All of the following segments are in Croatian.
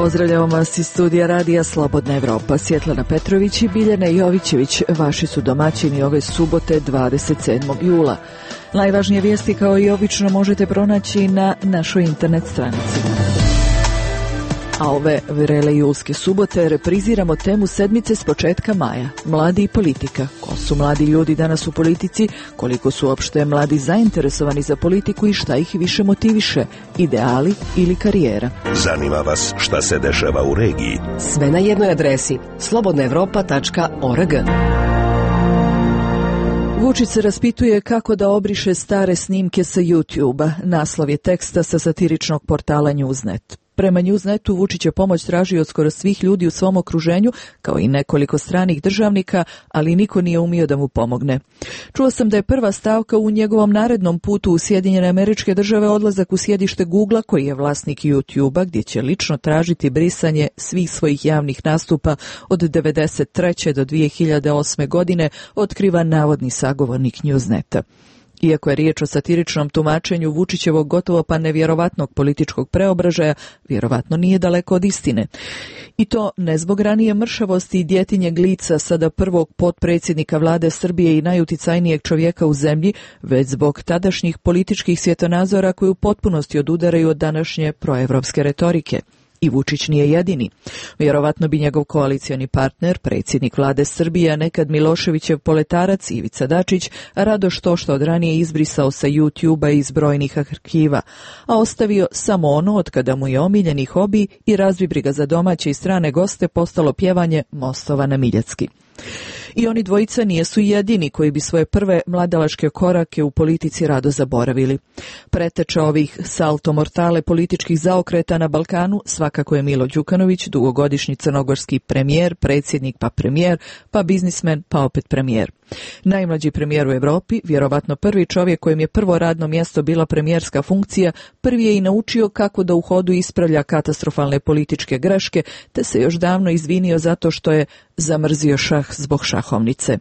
Pozdravljamo vas iz studija radija Slobodna Evropa. Svjetlana Petrović i Biljana Jovićević vaši su domaćini ove subote 27. jula. Najvažnije vijesti kao i obično možete pronaći na našoj internet stranici. A ove vrele julske subote repriziramo temu sedmice s početka maja. Mladi i politika. Ko su mladi ljudi danas u politici? Koliko su uopšte mladi zainteresovani za politiku i šta ih više motiviše? Ideali ili karijera? Zanima vas šta se dešava u regiji? Sve na jednoj adresi. slobodnaevropa.org. Vučić se raspituje kako da obriše stare snimke sa YouTube-a. Naslov je teksta sa satiričnog portala Newsnet. Prema Newsnetu Vučić je pomoć tražio od skoro svih ljudi u svom okruženju, kao i nekoliko stranih državnika, ali niko nije umio da mu pomogne. Čuo sam da je prva stavka u njegovom narednom putu u Sjedinjene Američke Države odlazak u sjedište Googlea, koji je vlasnik YouTube-a, gdje će lično tražiti brisanje svih svojih javnih nastupa od 1993. do 2008. godine, otkriva navodni sagovornik Newsneta. Iako je riječ o satiričnom tumačenju Vučićevog gotovo pa nevjerovatnog političkog preobražaja, vjerovatno nije daleko od istine. I to ne zbog ranije mršavosti i djetinjeg lica sada prvog potpredsjednika vlade Srbije i najuticajnijeg čovjeka u zemlji, već zbog tadašnjih političkih svjetonazora koji u potpunosti odudaraju od današnje proevropske retorike. I Vučić nije jedini. Vjerovatno bi njegov koalicioni partner, predsjednik vlade Srbije, a nekad Miloševićev poletarac Ivica Dačić, rado što od ranije izbrisao sa YouTube-a iz brojnih arhiva, a ostavio samo ono od kada mu je omiljeni hobi i razbibriga za domaće i strane goste postalo pjevanje mostova na Miljacki. I oni dvojica nijesu jedini koji bi svoje prve mladalačke korake u politici rado zaboravili. Preteča ovih salto mortale političkih zaokreta na Balkanu svakako je Milo Đukanović, dugogodišnji crnogorski premijer, predsjednik pa premijer, pa biznismen pa opet premijer. Najmlađi premijer u Europi, vjerovatno prvi čovjek kojem je prvo radno mjesto bila premijerska funkcija, prvi je i naučio kako da u hodu ispravlja katastrofalne političke greške, te se još davno izvinio zato što je zamrzio šah zbog šahovnice.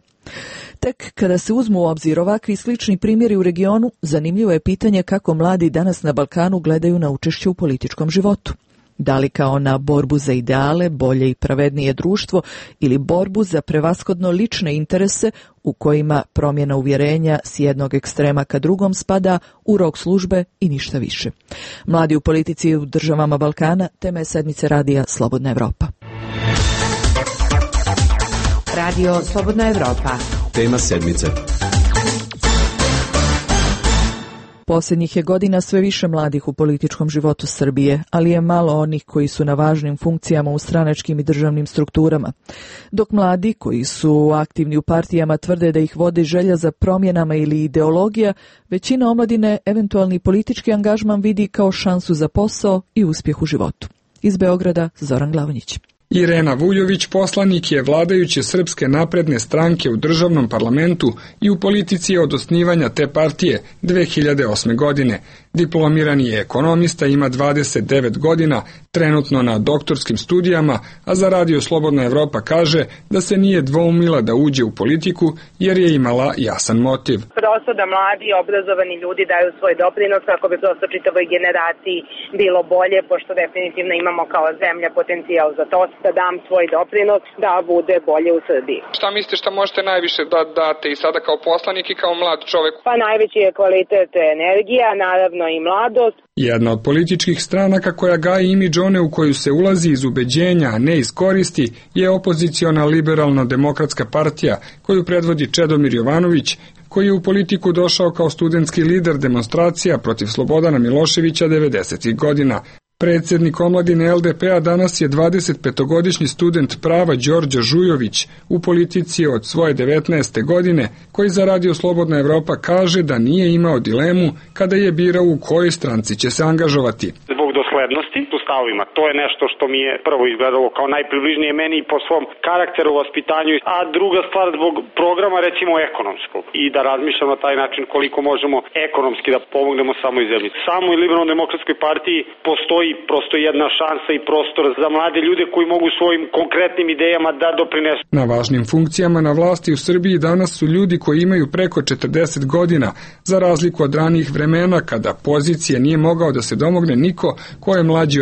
Tek kada se uzmu u obzir ovakvi slični primjeri u regionu, zanimljivo je pitanje kako mladi danas na Balkanu gledaju na učešće u političkom životu. Da li kao na borbu za ideale, bolje i pravednije društvo ili borbu za prevashodno lične interese u kojima promjena uvjerenja s jednog ekstrema ka drugom spada u rok službe i ništa više. Mladi u politici u državama Balkana, tema je sedmice radija Slobodna Evropa. Radio Slobodna Evropa. Tema sedmice. Posljednjih je godina sve više mladih u političkom životu Srbije, ali je malo onih koji su na važnim funkcijama u stranačkim i državnim strukturama. Dok mladi koji su aktivni u partijama tvrde da ih vodi želja za promjenama ili ideologija, većina omladine eventualni politički angažman vidi kao šansu za posao i uspjeh u životu. Iz Beograda Zoran Glavonjić. Irena Vujović poslanik je vladajuće Srpske napredne stranke u državnom parlamentu i u politici od osnivanja te partije 2008. godine. Diplomirani je ekonomista, ima 29 godina, trenutno na doktorskim studijama, a za Radio Slobodna Evropa kaže da se nije dvoumila da uđe u politiku jer je imala jasan motiv. Prosto da mladi obrazovani ljudi daju svoj doprinos kako bi prosto čitavoj generaciji bilo bolje, pošto definitivno imamo kao zemlja potencijal za to, da dam svoj doprinos da bude bolje u Srbiji. Šta mislite šta možete najviše da date i sada kao poslanik i kao mlad čovjek? Pa najveći je kvalitet energija, naravno i mladost. Jedna od političkih stranaka koja gaji imidž one u koju se ulazi iz ubeđenja, a ne iz koristi, je opoziciona liberalno-demokratska partija koju predvodi Čedomir Jovanović, koji je u politiku došao kao studentski lider demonstracija protiv Slobodana Miloševića 90. godina. Predsjednik omladine LDP-a danas je 25-godišnji student prava Đorđe Žujović u politici od svoje 19. godine, koji za Radio Slobodna Evropa kaže da nije imao dilemu kada je birao u kojoj stranci će se angažovati. Zbog doslednosti u stavovima, to je nešto što mi je prvo izgledalo kao najpribližnije meni po svom karakteru, vaspitanju, a druga stvar zbog programa recimo ekonomskog i da razmišljamo na taj način koliko možemo ekonomski da pomognemo samoj zemlji. Samo i Liberalno-demokratskoj partiji postoji prosto jedna šansa i prostor za mlade ljude koji mogu svojim konkretnim idejama da doprinesu. Na važnim funkcijama na vlasti u Srbiji danas su ljudi koji imaju preko 40 godina, za razliku od ranijih vremena kada pozicije nije mogao da se domogne niko ko je mlađi od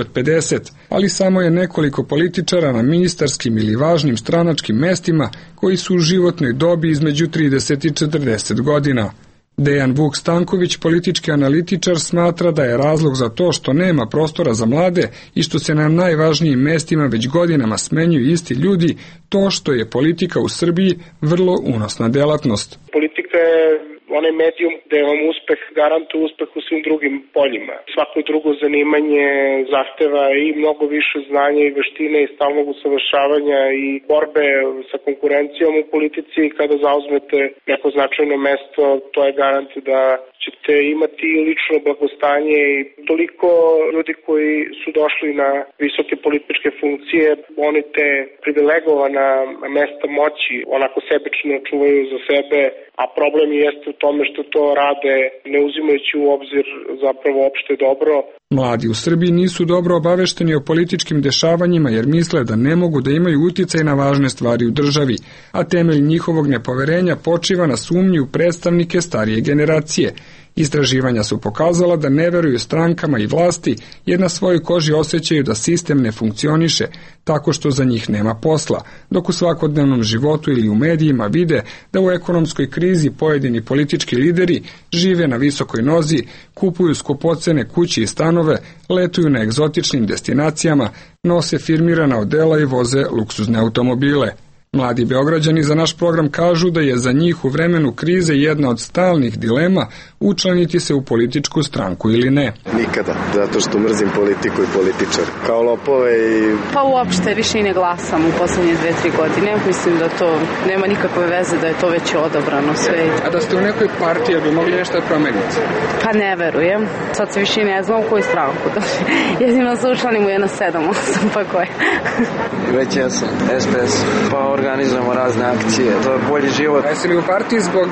od 50, ali samo je nekoliko političara na ministarskim ili važnim stranačkim mestima koji su u životnoj dobi između 30 i 40 godina. Dejan Vuk Stanković, politički analitičar, smatra da je razlog za to što nema prostora za mlade i što se na najvažnijim mestima već godinama smenjuju isti ljudi, to što je politika u Srbiji vrlo unosna delatnost. Politika je onaj medijum gde vam uspeh garantuje uspeh u svim drugim poljima. Svako drugo zanimanje zahteva i mnogo više znanja i veštine i stalnog usavršavanja i borbe sa konkurencijom u politici. Kada zauzmete neko značajno mesto, to je garant da ćete imati lično blagostanje i toliko ljudi koji su došli na visoke političke funkcije, oni te privilegovana mesta moći onako sebično čuvaju za sebe, a problem jeste u tome što to rade ne uzimajući u obzir zapravo opšte dobro. Mladi u Srbiji nisu dobro obavešteni o političkim dešavanjima jer misle da ne mogu da imaju uticaj na važne stvari u državi, a temelj njihovog nepoverenja počiva na sumnji u predstavnike starije generacije. Istraživanja su pokazala da ne veruju strankama i vlasti jer na svojoj koži osjećaju da sistem ne funkcioniše tako što za njih nema posla, dok u svakodnevnom životu ili u medijima vide da u ekonomskoj krizi pojedini politički lideri žive na visokoj nozi, kupuju skupocene kuće i stanove, letuju na egzotičnim destinacijama, nose firmirana odela i voze luksuzne automobile. Mladi Beograđani za naš program kažu da je za njih u vremenu krize jedna od stalnih dilema učlaniti se u političku stranku ili ne. Nikada, zato što mrzim politiku i političar. Kao lopove i... Pa uopšte više i ne glasam u poslednje 2-3 godine. Mislim da to nema nikakve veze, da je to već odabrano sve. A da ste u nekoj partiji, bi mogli nešto da promeniti? Pa ne verujem. Sad se više ne znam u koju stranku. Jedino se učlanim u 1-7-8, pa koje. Već ja sam SPS, pa organizujemo razne akcije, to je bolji život. Jesi li u partiji zbog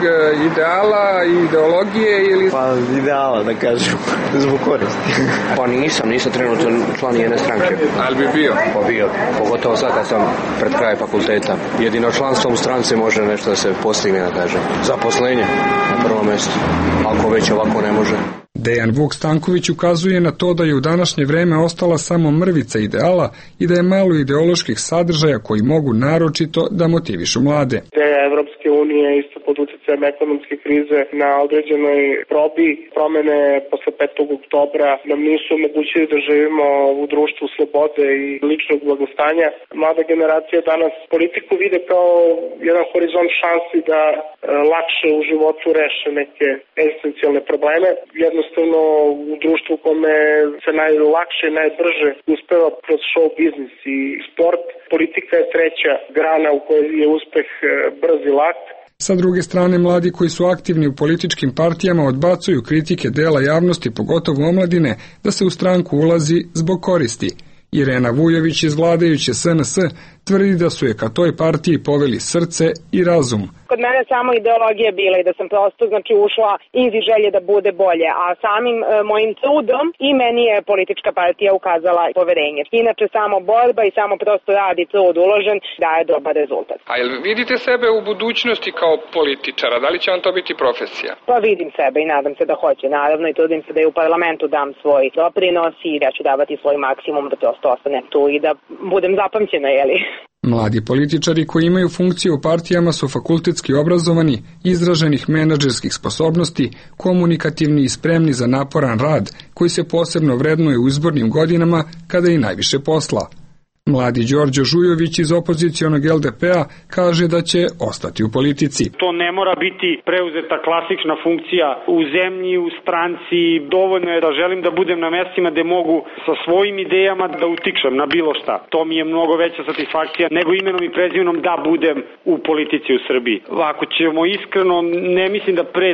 ideala i ideologije ili... Pa ideala, da kažem, zbog koristi. Pa nisam trenutno član jedne stranke. Ali bi bio? Pa bio, pogotovo sad kad sam pred kraj fakulteta. Jedino članstvom u stranci može nešto da se postigne, da kažem. Zaposlenje na prvom mjestu, ako već ovako ne može. Dejan Vuk Stanković ukazuje na to da je u današnje vreme ostala samo mrvica ideala i da je malo ideoloških sadržaja koji mogu naročito da motivišu mlade. Ideja Evropske unije isto pod uticajem ekonomske krize na određenoj probi, promene posle 5. oktobra nam nisu omogućili da živimo u društvu slobode i ličnog blagostanja. Mlada generacija danas politiku vide kao jedan horizont šansi da lakše u životu reše neke esencijalne probleme. Jednostavno u društvu u kome se najlakše i najbrže uspeva kroz show biznis i sport, politika je treća grana u kojoj je uspeh brz i lak. Sa druge strane, mladi koji su aktivni u političkim partijama odbacuju kritike dela javnosti, pogotovo omladine, da se u stranku ulazi zbog koristi. Irena Vujović iz vladajuće SNS tvrdi da su je ka toj partiji poveli srce i razum. Kod mene samo ideologija bila i da sam prosto ušla iz želje da bude bolje, a samim mojim trudom i meni je politička partija ukazala poverenje. Inače samo borba i samo prosto rad i trud uložen daje dobar rezultat. A jel vidite sebe u budućnosti kao političara? Da li će vam to biti profesija? Pa vidim sebe i nadam se da hoće. Naravno i trudim se da i u parlamentu dam svoj doprinos i da ću davati svoj maksimum da prosto ostanem tu i da budem zapamćena, jeli? Mladi političari koji imaju funkcije u partijama su fakultetski obrazovani, izraženih menadžerskih sposobnosti, komunikativni i spremni za naporan rad, koji se posebno vrednuje u izbornim godinama kada je najviše posla. Mladi Đorđo Žujović iz opozicionog LDP-a kaže da će ostati u politici. To ne mora biti preuzeta klasična funkcija u zemlji, u stranci. Dovoljno je da želim da budem na mestima gde mogu sa svojim idejama da utičem na bilo šta. To mi je mnogo veća satisfakcija nego imenom i prezimenom da budem u politici u Srbiji. Ako ćemo iskreno, ne mislim da pre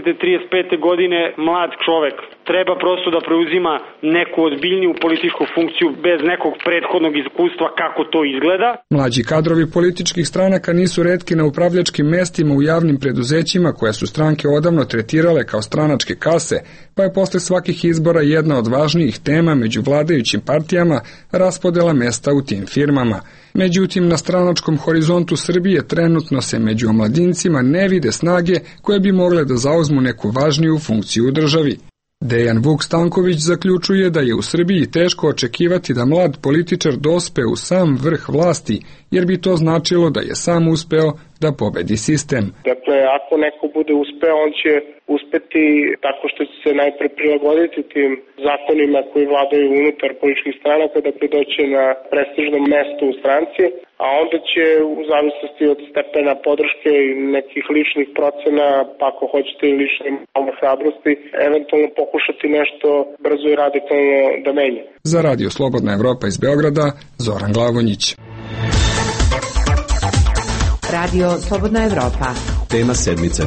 30-35 godine mlad čovek treba prosto da preuzima neku ozbiljniju političku funkciju bez nekog prethodnog iskustva kako to izgleda. Mlađi kadrovi političkih stranaka nisu retki na upravljačkim mestima u javnim preduzećima koje su stranke odavno tretirale kao stranačke kase, pa je posle svakih izbora jedna od važnijih tema među vladajućim partijama raspodela mesta u tim firmama. Međutim, na stranačkom horizontu Srbije trenutno se među omladincima ne vide snage koje bi mogle da zauzmu neku važniju funkciju u državi. Dejan Vuk Stanković zaključuje da je u Srbiji teško očekivati da mlad političar dospe u sam vrh vlasti, jer bi to značilo da je sam uspeo da pobedi sistem. Dakle, ako neko bude uspeo, on će uspeti tako što će se najpre prilagoditi tim zakonima koji vladaju unutar političkih stranaka, dakle doće na prestižno mesto u stranci, a onda će u zavisnosti od stepena podrške i nekih ličnih procena, pa ako hoćete i lične malo hrabrosti, eventualno pokušati nešto brzo i radikalno da menja. Za Radio Slobodna Evropa iz Beograda, Zoran Glavonjić. Radio Slobodna Evropa. Tema sedmice.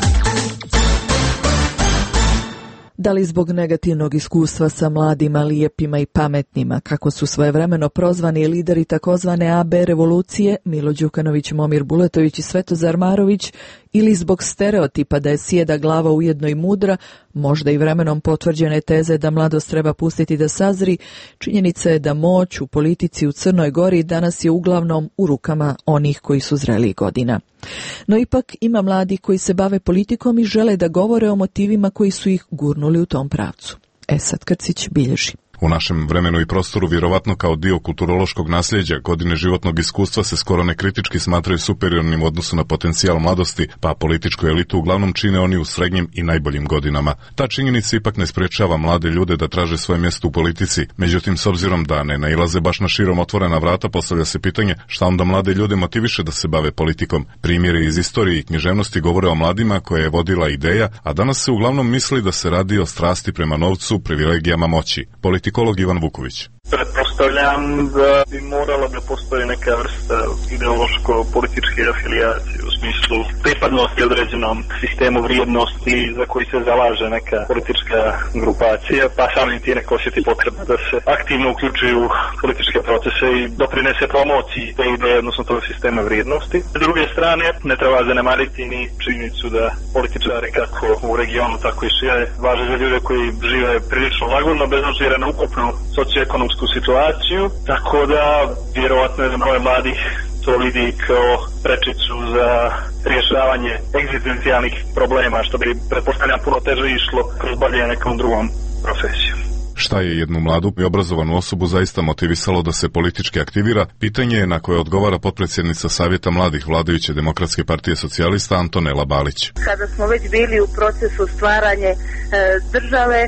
Da li zbog negativnog iskustva sa mladima, lijepima i pametnima, kako su svojevremeno prozvani lideri takozvane AB revolucije Milo Đukanović, Momir Bulatović i Svetozar Marović, ili zbog stereotipa da je sjeda glava ujedno i mudra, možda i vremenom potvrđene teze da mladost treba pustiti da sazri, činjenica je da moć u politici u Crnoj Gori danas je uglavnom u rukama onih koji su zrelih godina. No ipak ima mladi koji se bave politikom i žele da govore o motivima koji su ih gurnuli u tom pravcu. Esad Krcić bilježi. U našem vremenu i prostoru, vjerovatno kao dio kulturološkog nasljeđa, godine životnog iskustva se skoro nekritički smatraju superiornim u odnosu na potencijal mladosti, pa političku elitu uglavnom čine oni u srednjim i najboljim godinama. Ta činjenica ipak ne sprečava mlade ljude da traže svoje mjesto u politici. Međutim, s obzirom da ne nailaze baš na širom otvorena vrata, postavlja se pitanje šta onda mlade ljude motiviše da se bave politikom. Primjeri iz istorije i književnosti govore o mladima koje je vodila ideja, a danas se uglavnom misli da se radi o strasti prema novcu, privilegijama moći. Politikolog Ivan Vuković. Pretpostavljam da bi morala da postoji neka vrsta ideološko-političke afilijacije u smislu pripadnosti određenom sistemu vrijednosti za koji se zalaže neka politička grupacija, pa samim tim neko osjeti potreba da se aktivno uključuju u političke procese i doprinese promociji te ideje, odnosno tog sistema vrijednosti. S druge strane, ne treba zanemariti ni činjenicu da političari kako u regionu, tako i šire važe za ljude koji žive prilično lagodno, bez obzira na ukupnu socioekonomsku situaciju, tako da vjerovatno jedan broj mladih to vidi kao prečicu za rješavanje egzistencijalnih problema, što bi pretpostavljam puno teže išlo kroz bavljenje nekom drugom profesijom. Šta je jednu mladu i obrazovanu osobu zaista motivisalo da se politički aktivira, pitanje je na koje odgovara potpredsjednica Savjeta mladih vladajuće Demokratske partije socijalista Antonela Balić. Kada smo već bili u procesu stvaranja države,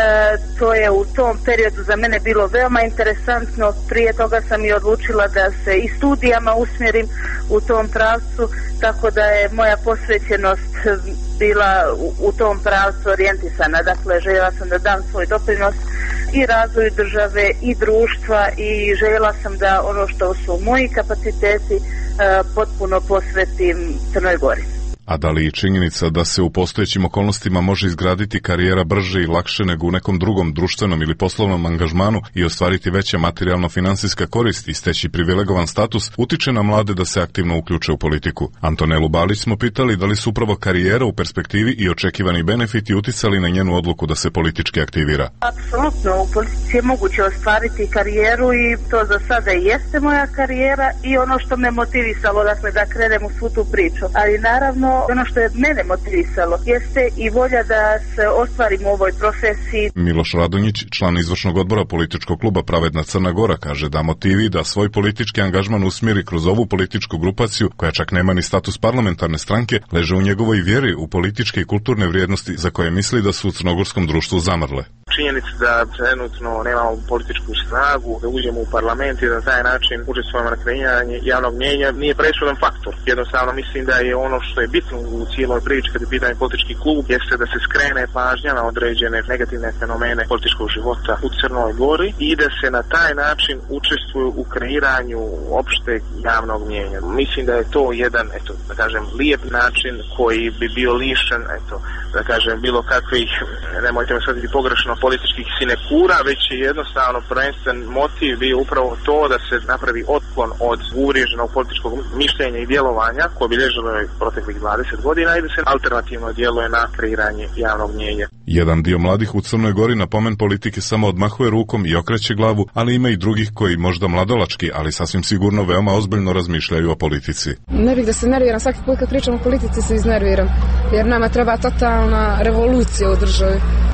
to je u tom periodu za mene bilo veoma interesantno. Prije toga sam i odlučila da se i studijama usmjerim u tom pravcu, tako da je moja posvećenost bila u tom pravcu orijentisana. Dakle, željela sam da dam svoj doprinos i razvoju države i društva i željela sam da ono što su moji kapaciteti potpuno posvetim Crnoj Gori. A da li je činjenica da se u postojećim okolnostima može izgraditi karijera brže i lakše nego u nekom drugom društvenom ili poslovnom angažmanu i ostvariti veća materijalno-finansijska korist i steći privilegovan status, utiče na mlade da se aktivno uključe u politiku? Antonelu Balić smo pitali da li su upravo karijera u perspektivi i očekivani benefiti uticali na njenu odluku da se politički aktivira. Apsolutno, u politici je moguće ostvariti karijeru i to za sada i jeste moja karijera i ono što me motivisalo, dakle, da krenem u svu tu priču. Ali naravno, ono što je mene motivisalo jeste i volja da se ostvarim u ovoj profesiji. Miloš Radonjić, član izvršnog odbora političkog kluba Pravedna Crna Gora, kaže da motivi da svoj politički angažman usmjeri kroz ovu političku grupaciju, koja čak nema ni status parlamentarne stranke, leže u njegovoj vjeri u političke i kulturne vrijednosti za koje misli da su u crnogorskom društvu zamrle. Činjenica da trenutno nemamo političku snagu, da uđemo u parlament i da na taj način učestvujemo na kreiranju javnog mnijenja nije presudan faktor. Jednostavno mislim da je ono što je bitno u cijeloj priči kad je pitanje politički klub jeste da se skrene pažnja na određene negativne fenomene političkog života u Crnoj Gori i da se na taj način učestvuju u kreiranju opšteg javnog mnijenja. Mislim da je to jedan, da kažem, lijep način koji bi bio lišen, da kažem, bilo kakvih, nemojte me shvatiti pogrešno, političkih sinekura, već je jednostavno prvenstven motiv bio upravo to da se napravi otklon od uvriježenog političkog mišljenja i djelovanja koje bi ležalo proteklih 20 godina i da se alternativno djeluje na kreiranje javnog mnijenja. Jedan dio mladih u Crnoj Gori na pomen politike samo odmahuje rukom i okreće glavu, ali ima i drugih koji možda mladalački, ali sasvim sigurno veoma ozbiljno razmišljaju o politici. Ne bih da se nerviram, svaki put kad pričam o politici se iznerviram, jer nama treba totalna revolucija u državi.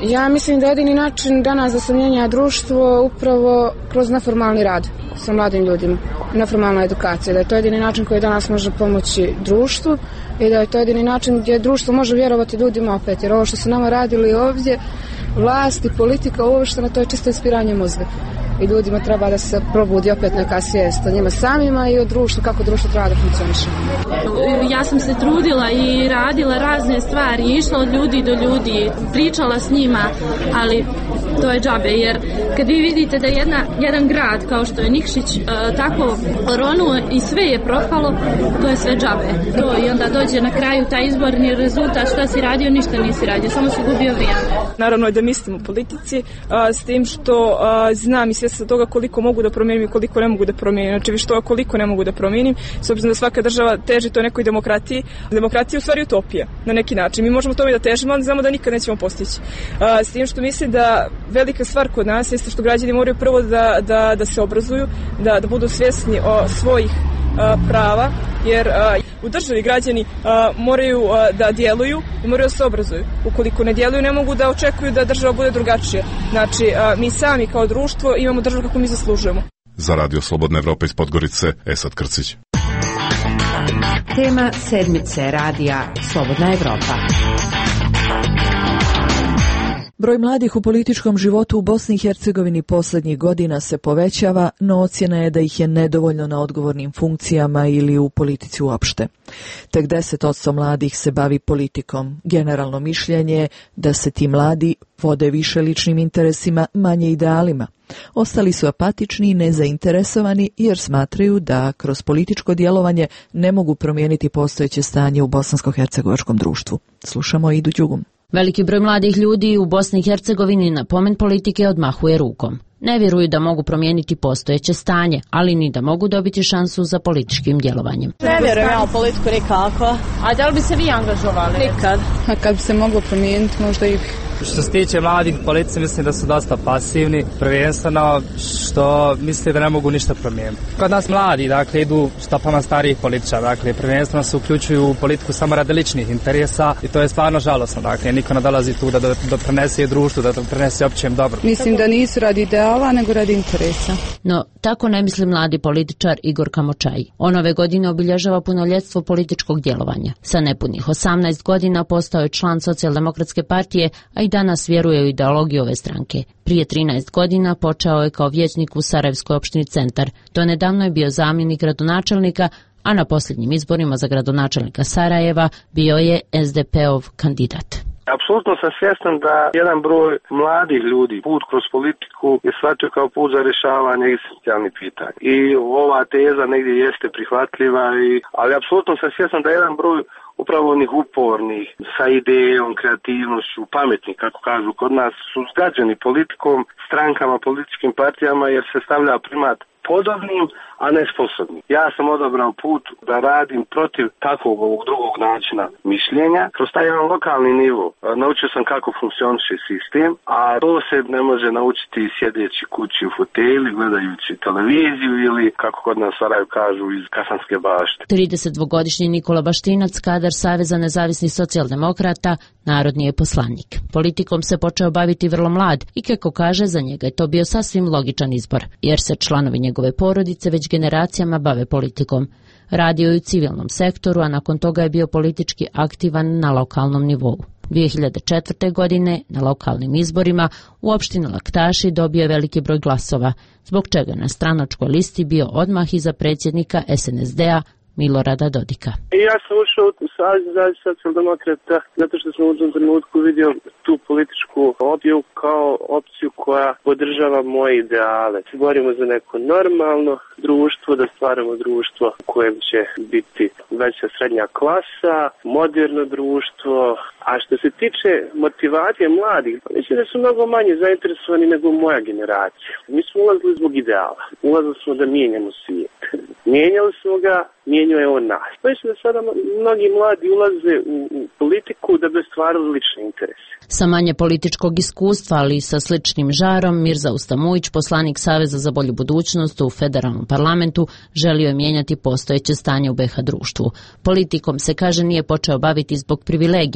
Ja mislim da je jedini način danas da se mijenja društvo upravo kroz neformalni rad sa mladim ljudima, neformalna edukacija, da je to jedini način koji danas može pomoći društvu i da je to jedini način gdje društvo može vjerovati ljudima opet, jer ovo što su nama radili ovdje, vlast i politika uopšteno, to je čisto ispiranje mozga. I ljudima treba da se probudi opet neka svijest o njima samima i o društvu, kako društvo treba da funkcioniše. Ja sam se trudila i radila razne stvari, išla od ljudi do ljudi, pričala s njima, ali to je džabe, jer kad vi vidite da jedan grad kao što je Nikšić tako oronuo i sve je propalo, to je sve džabe. I onda dođe na kraju taj izborni rezultat, šta si radio, ništa nisi radio, samo si gubio vrijeme. Naravno je da mislim u politici, s tim što znam i svjesna toga koliko mogu da promijenim i koliko ne mogu da promijenim. Znači više toga koliko ne mogu da promijenim, s obzirom da svaka država teži to nekoj demokratiji. Demokratija je u stvari utopija na neki način. Mi možemo tome da težimo, ali znamo da nikad nećemo postići. S tim što mislim da velika stvar kod nas jeste što građani moraju prvo da se obrazuju, da budu svjesni o svojih prava, jer u državi građani moraju da djeluju i moraju da se obrazuju. Ukoliko ne djeluju, ne mogu da očekuju da država bude drugačija. Znači, mi sami kao društvo imamo državu kako mi zaslužujemo. Za Radio Slobodna Evropa iz Podgorice, Esad Krcić. Tema sedmice radija Slobodna Evropa. Broj mladih u političkom životu u Bosni i Hercegovini posljednjih godina se povećava, no ocjena je da ih je nedovoljno na odgovornim funkcijama ili u politici uopšte. Tek 10% mladih se bavi politikom. Generalno mišljenje je da se ti mladi vode više ličnim interesima, manje idealima. Ostali su apatični i nezainteresovani jer smatraju da kroz političko djelovanje ne mogu promijeniti postojeće stanje u bosansko-hercegovačkom društvu. Slušamo Idu Đugum. Veliki broj mladih ljudi u Bosni i Hercegovini na pomen politike odmahuje rukom. Ne vjeruju da mogu promijeniti postojeće stanje, ali ni da mogu dobiti šansu za političkim djelovanjem. Ne vjerujem ja u politiku nikako. A da li bi se vi angažovali? Nikad. A kad bi se moglo promijeniti, možda i Što se tiče mladih politici, mislim da su dosta pasivni, prvenstveno što misle da ne mogu ništa promijeniti. Kod nas mladi, dakle, idu stopama starijih političara, dakle, prvenstveno se uključuju u politiku samo radi ličnih interesa i to je stvarno žalosno, dakle, niko ne dolazi tu da doprinese društvu, da doprinese općem dobru. Mislim da nisu radi ideala, nego radi interesa. No, tako ne misli mladi političar Igor Kamočaj. On ove godine obilježava punoljetstvo političkog djelovanja. Sa nepunih 18 godina postao je član Socijaldemokratske partije, a i danas vjeruje u ideologiju ove stranke. Prije 13 godina počeo je kao vijećnik u Sarajevskoj opštini Centar. Do nedavno je bio zamjenik gradonačelnika, a na posljednjim izborima za gradonačelnika Sarajeva bio je SDP-ov kandidat. Apsolutno sam svjestan da jedan broj mladih ljudi put kroz politiku je shvatio kao put za rješavanje egzistencijalnih pitanja. I ova teza negdje jeste prihvatljiva, ali apsolutno sam svjestan da jedan broj upravo onih upornih, sa idejom, kreativnošću, pametnih, kako kažu kod nas, su zgađeni politikom, strankama, političkim partijama jer se stavlja primat podobnim, a ne sposobnim. Ja sam odabrao put da radim protiv takvog ovog drugog načina mišljenja. Kroz taj jedan lokalni nivo naučio sam kako funkcioniše sistem, a to se ne može naučiti sjedeći kući u fotelji, gledajući televiziju ili, kako kod nas Sarajevo kažu, iz Kasanske bašte. 32-godišnji Nikola Baštinac, kadar Saveza nezavisnih socijaldemokrata, narodni je poslanik. Politikom se počeo baviti vrlo mlad i kako kaže, za njega je to bio sasvim logičan izbor, jer se članovi njegove porodice već generacijama bave politikom. Radio je u civilnom sektoru, a nakon toga je bio politički aktivan na lokalnom nivou. 2004. godine na lokalnim izborima u opštini Laktaši dobio je veliki broj glasova, zbog čega na stranačkoj listi bio odmah iza predsjednika SNSD-a Milorada Dodika. Ja sam ušao u Savez socijaldemokrata zato što sam u tom trenutku vidio tu političku opciju kao opciju koja podržava moje ideale. Borimo za neko normalno društvo, da stvaramo društvo u kojem će biti veća srednja klasa, moderno društvo. A što se tiče motivacije mladih, mislim da su mnogo manje zainteresovani nego moja generacija. Mi smo ulazili zbog ideala. Ulazili smo da mijenjamo svijet. Mijenjali smo ga, mijenjao je on nas. Mislim da sada mnogi mladi ulaze u politiku da bi stvarali lične interese. Sa manje političkog iskustva, ali i sa sličnim žarom, Mirza Ustamujić, poslanik Saveza za bolju budućnost u federalnom parlamentu, želio je mijenjati postojeće stanje u BiH društvu. Politikom se, kaže, nije počeo baviti zbog privilegija,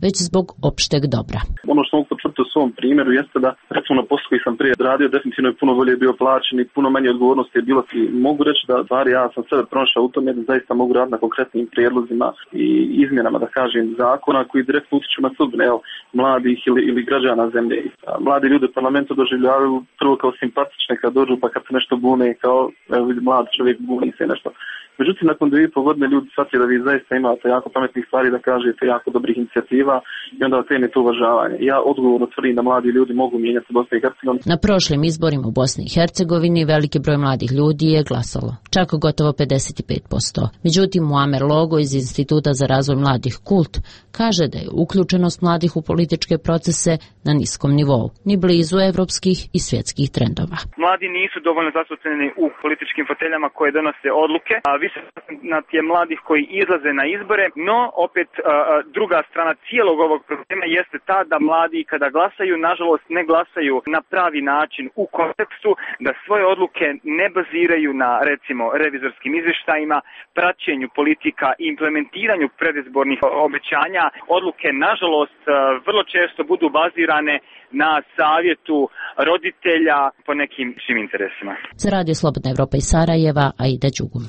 već zbog opšteg dobra. Ono što mogu potvrditi u svom primjeru jeste da, recimo na poslu koji sam prije radio, definitivno je puno bolje bio plaćen i puno manje odgovornosti je bilo. I mogu reći da stvari ja sam sebe pronašao u tome da zaista mogu raditi na konkretnim prijedlozima i izmjenama, da kažem, zakona koji direktno utiču na sudbine mladih ili građana zemlje. Mladi ljudi u parlamentu doživljavaju prvo kao simpatične kad dođu, pa kad se nešto bune, kao mlad čovjek buni se nešto. Međutim, nakon 2,5 godine ljudi shvatili da vi zaista imate jako pametnih stvari da kažete, jako dobrih inicijativa i onda krene to uvažavanje. Ja odgovorno tvrdim da mladi ljudi mogu mijenjati Bosnu i Hercegovinu. Na prošlim izborima u Bosni i Hercegovini veliki broj mladih ljudi je glasalo, čak gotovo 55%. Međutim, Muamer Logo iz Instituta za razvoj mladih KULT kaže da je uključenost mladih u političke procese na niskom nivou, ni blizu evropskih i svjetskih trendova. Mladi nisu dovoljno zastupljeni u političkim foteljama koje donose odluke, a više je mladih koji izlaze na izbore, no opet druga strana cijelog ovog problema jeste ta da mladi kada glasaju, nažalost ne glasaju na pravi način u kontekstu, da svoje odluke ne baziraju na recimo revizorskim izvještajima, praćenju politika i implementiranju predizbornih obećanja. Odluke nažalost vrlo često budu bazirane na savjetu roditelja po nekim svim interesima. Za Radio Slobodna Evropa iz Sarajeva, Aida Đugum.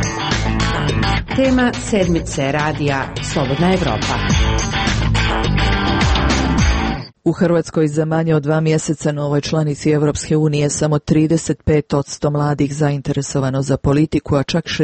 Tema sedmice radija Slobodna Evropa. U Hrvatskoj za manje od 2 mjeseca novoj članici Europske unije samo 35% mladih zainteresovano za politiku, a čak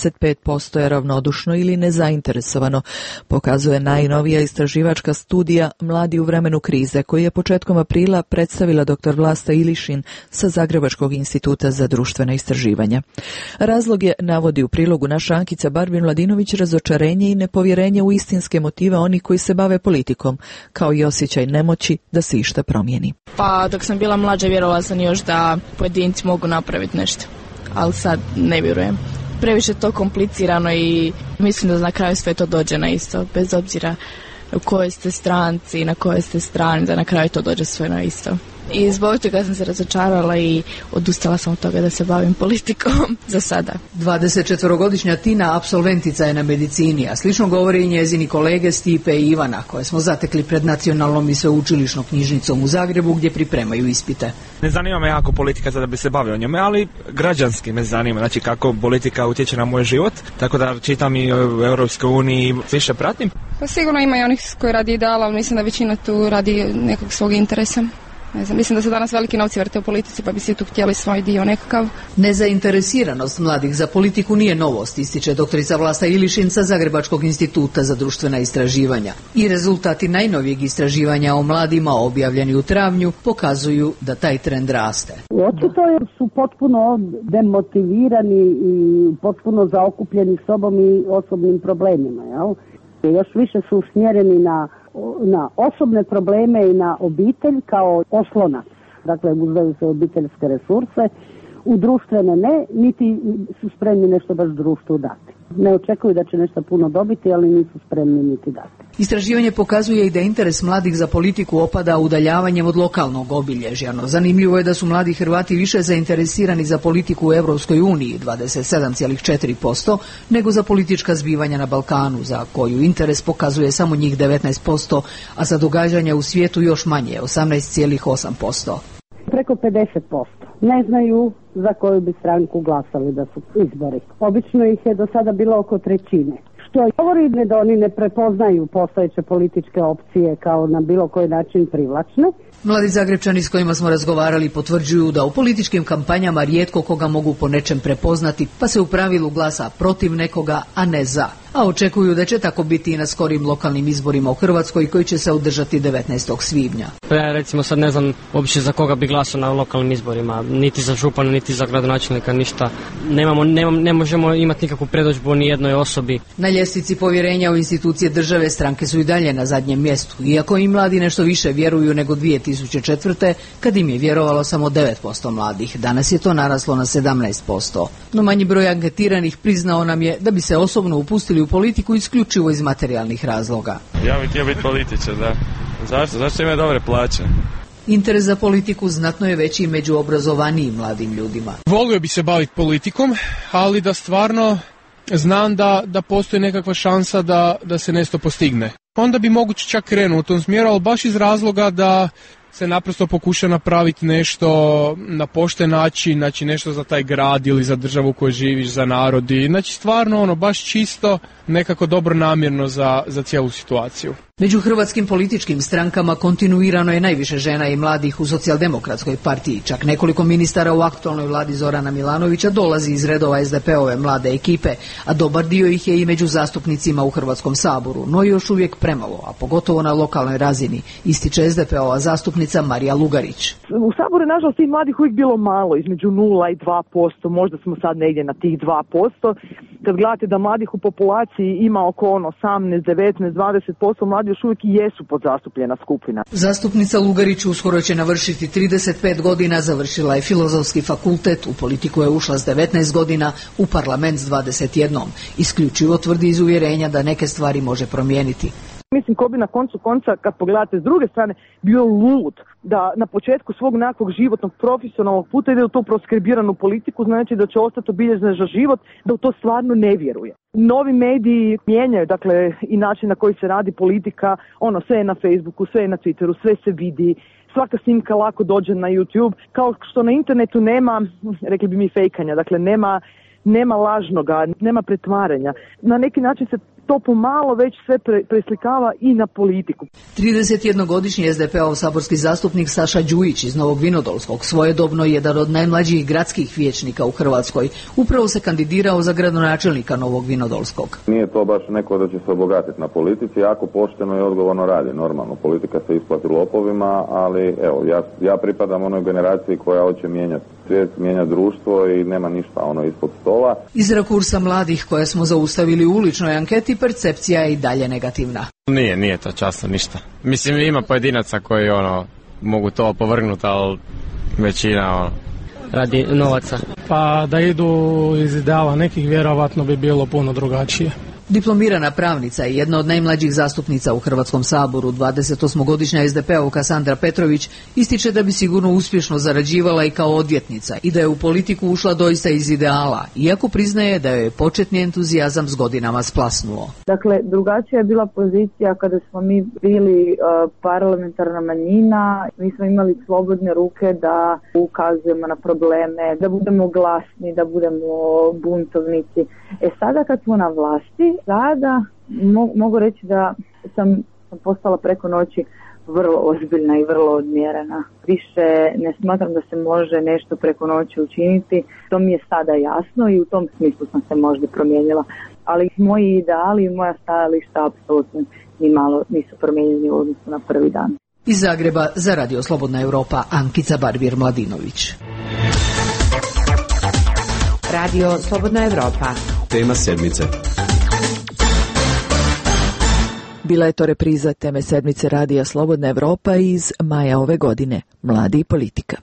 65% je ravnodušno ili nezainteresovano, pokazuje najnovija istraživačka studija Mladi u vremenu krize, koju je početkom aprila predstavila dr. Vlasta Ilišin sa Zagrebačkog instituta za društvena istraživanja. Razlog je, navodi u prilogu naša Ankica Barbin-Mladinović, razočarenje i nepovjerenje u istinske motive onih koji se bave politikom, kao i osjećaj nemoći da se išta promijeni. Pa dok sam bila mlađa vjerovala sam još da pojedinci mogu napraviti nešto, ali sad ne vjerujem. Previše to komplicirano i mislim da na kraju sve to dođe na isto, bez obzira u kojoj ste stranci i na kojoj ste strani, da na kraju to dođe sve na isto. I zbog toga sam se razočarala i odustala sam od toga da se bavim politikom za sada. 24-godišnja Tina apsolventica je na medicini, a slično govore i njezini kolege Stipe i Ivana, koje smo zatekli pred Nacionalnom i sveučilišnom knjižnicom u Zagrebu gdje pripremaju ispite. Ne zanima me jako politika da bi se bavio njome, ali građanski me zanima, znači kako politika utječe na moj život, tako da čitam i u Europskoj uniji, više pratim. Pa sigurno ima i onih koji radi ideala, ali mislim da većina tu radi nekog svog interesa. Ne znam, mislim da se danas veliki novci vrte u politici, pa bi svi tu htjeli svoj dio nekakav. Nezainteresiranost mladih za politiku nije novost, ističe doktorica Vlasta Ilišin sa Zagrebačkog instituta za društvena istraživanja. I rezultati najnovijeg istraživanja o mladima, objavljeni u travnju, pokazuju da taj trend raste. Očito su potpuno demotivirani i potpuno zaokupljeni sobom i osobnim problemima, jel? Još više su usmjereni na osobne probleme i na obitelj kao oslonac. Dakle, uzimaju se obiteljske resurse, u društvene ne, niti su spremni nešto baš društvu dati. Ne očekuju da će nešto puno dobiti, ali nisu spremni niti dati. Istraživanje pokazuje i da interes mladih za politiku opada udaljavanjem od lokalnog obilježja. No, zanimljivo je da su mladi Hrvati više zainteresirani za politiku u Europskoj uniji, 27,4%, nego za politička zbivanja na Balkanu, za koju interes pokazuje samo njih 19%, a za događanja u svijetu još manje, 18,8%. Preko 50% ne znaju za koju bi stranku glasali da su izbori. Obično ih je do sada bilo oko 1/3. Što govori da oni ne prepoznaju postojeće političke opcije kao na bilo koji način privlačne. Mladi Zagrebčani s kojima smo razgovarali potvrđuju da u političkim kampanjama rijetko koga mogu po nečem prepoznati, pa se u pravilu glasa protiv nekoga, a ne za. A očekuju da će tako biti i na skorim lokalnim izborima u Hrvatskoj koji će se održati 19. svibnja. Pa ja recimo sad ne znam uopće za koga bi glasao na lokalnim izborima, niti za župana, niti za gradonačelnika, ništa. Ne možemo imati nikakvu predodžbu ni jednoj osobi. Na ljestvici povjerenja u institucije države stranke su i dalje na zadnjem mjestu, iako i mladi nešto više vjeruju nego 2004. kad im je vjerovalo samo 9% mladih. Danas je to naraslo na 17%. No manji broj anketiranih priznao nam je da bi se osobno upustili u politiku isključivo iz materijalnih razloga. Ja bih htio biti političar, da. Zašto? Zašto imaju dobre plaće? Interes za politiku znatno je veći među obrazovanijim mladim ljudima. Volio bi se baviti politikom, ali da stvarno znam da postoji nekakva šansa da se nešto postigne. onda bi moguće čak krenuo u tom smjeru, ali baš iz razloga da se naprosto pokuša napraviti nešto na pošten način, znači nešto za taj grad ili za državu u kojoj živiš, za narod. I znači stvarno baš čisto, nekako dobro namjerno za cijelu situaciju. Među hrvatskim političkim strankama kontinuirano je najviše žena i mladih u Socijaldemokratskoj partiji. Čak nekoliko ministara u aktualnoj vladi Zorana Milanovića dolazi iz redova SDP-ove mlade ekipe, a dobar dio ih je i među zastupnicima u Hrvatskom saboru, no još uvijek premalo, a pogotovo na lokalnoj razini, ističe SDP-ova zastupnica Marija Lugarić. U Saboru je nažalost tih mladih uvijek bilo malo, između 0 i 2%, možda smo sad negdje na tih 2%. Kad gledate da mladih u populaciji ima oko 18, 19, 20%, mladi još uvijek i jesu podzastupljena skupina. Zastupnica Lugarić uskoro će navršiti 35 godina, završila je Filozofski fakultet, u politiku je ušla s 19 godina, u parlament s 21. Isključivo tvrdi iz uvjerenja da neke stvari može promijeniti. Mislim, ko bi na koncu konca, kad pogledate s druge strane, bio lud da na početku svog nekakvog životnog profesionalnog puta ide u tu proskribiranu politiku, znači da će ostati obilježen za život, da u to stvarno ne vjeruje. Novi mediji mijenjaju, dakle, i način na koji se radi politika, sve je na Facebooku, sve je na Twitteru, sve se vidi, svaka snimka lako dođe na YouTube, kao što na internetu nema, rekli bi mi, fejkanja, dakle nema lažnoga, nema pretvaranja. Na neki način se to pomalo već sve preslikava i na politiku. 31-godišnji SDP-ov saborski zastupnik Saša Đujić iz Novog Vinodolskog, svojedobno jedan od najmlađih gradskih vijećnika u Hrvatskoj, upravo se kandidirao za gradonačelnika Novog Vinodolskog. Nije to baš neko da će se obogatiti na politici, jako pošteno i odgovorno radi. Normalno, politika se isplati lopovima, ali evo, ja pripadam onoj generaciji koja hoće mijenjati svijet, mijenjati društvo i nema ništa ispod stola. Iz rakursa mladih koje smo zaustavili u uličnoj anketi, percepcija je i dalje negativna. Nije to časno ništa. Mislim, ima pojedinaca koji mogu to opovrgnuti, ali većina radi novaca. Pa da idu iz ideala nekih, vjerovatno bi bilo puno drugačije. Diplomirana pravnica i jedna od najmlađih zastupnica u Hrvatskom saboru, 28-godišnja SDP-ovka Sandra Petrović, ističe da bi sigurno uspješno zarađivala i kao odvjetnica i da je u politiku ušla doista iz ideala, iako priznaje da joj je početni entuzijazam s godinama splasnuo. Dakle, drugačija je bila pozicija kada smo mi bili parlamentarna manjina, mi smo imali slobodne ruke da ukazujemo na probleme, da budemo glasni, da budemo buntovnici. Sada kad smo na vlasti, sada mogu reći da sam postala preko noći vrlo ozbiljna i vrlo odmjerena. Više ne smatram da se može nešto preko noći učiniti. To mi je sada jasno i u tom smislu sam se možda promijenila. Ali moji ideali i moja stajališta apsolutno ni malo nisu promijenjeni u odnosu na prvi dan. Iz Zagreba za Radio Slobodna Europa, Ankica Barbir-Mladinović. Radio Slobodna Europa. Tema sedmice. Bila je to repriza teme sedmice Radija Slobodna Europa iz maja ove godine. Mladi i politika.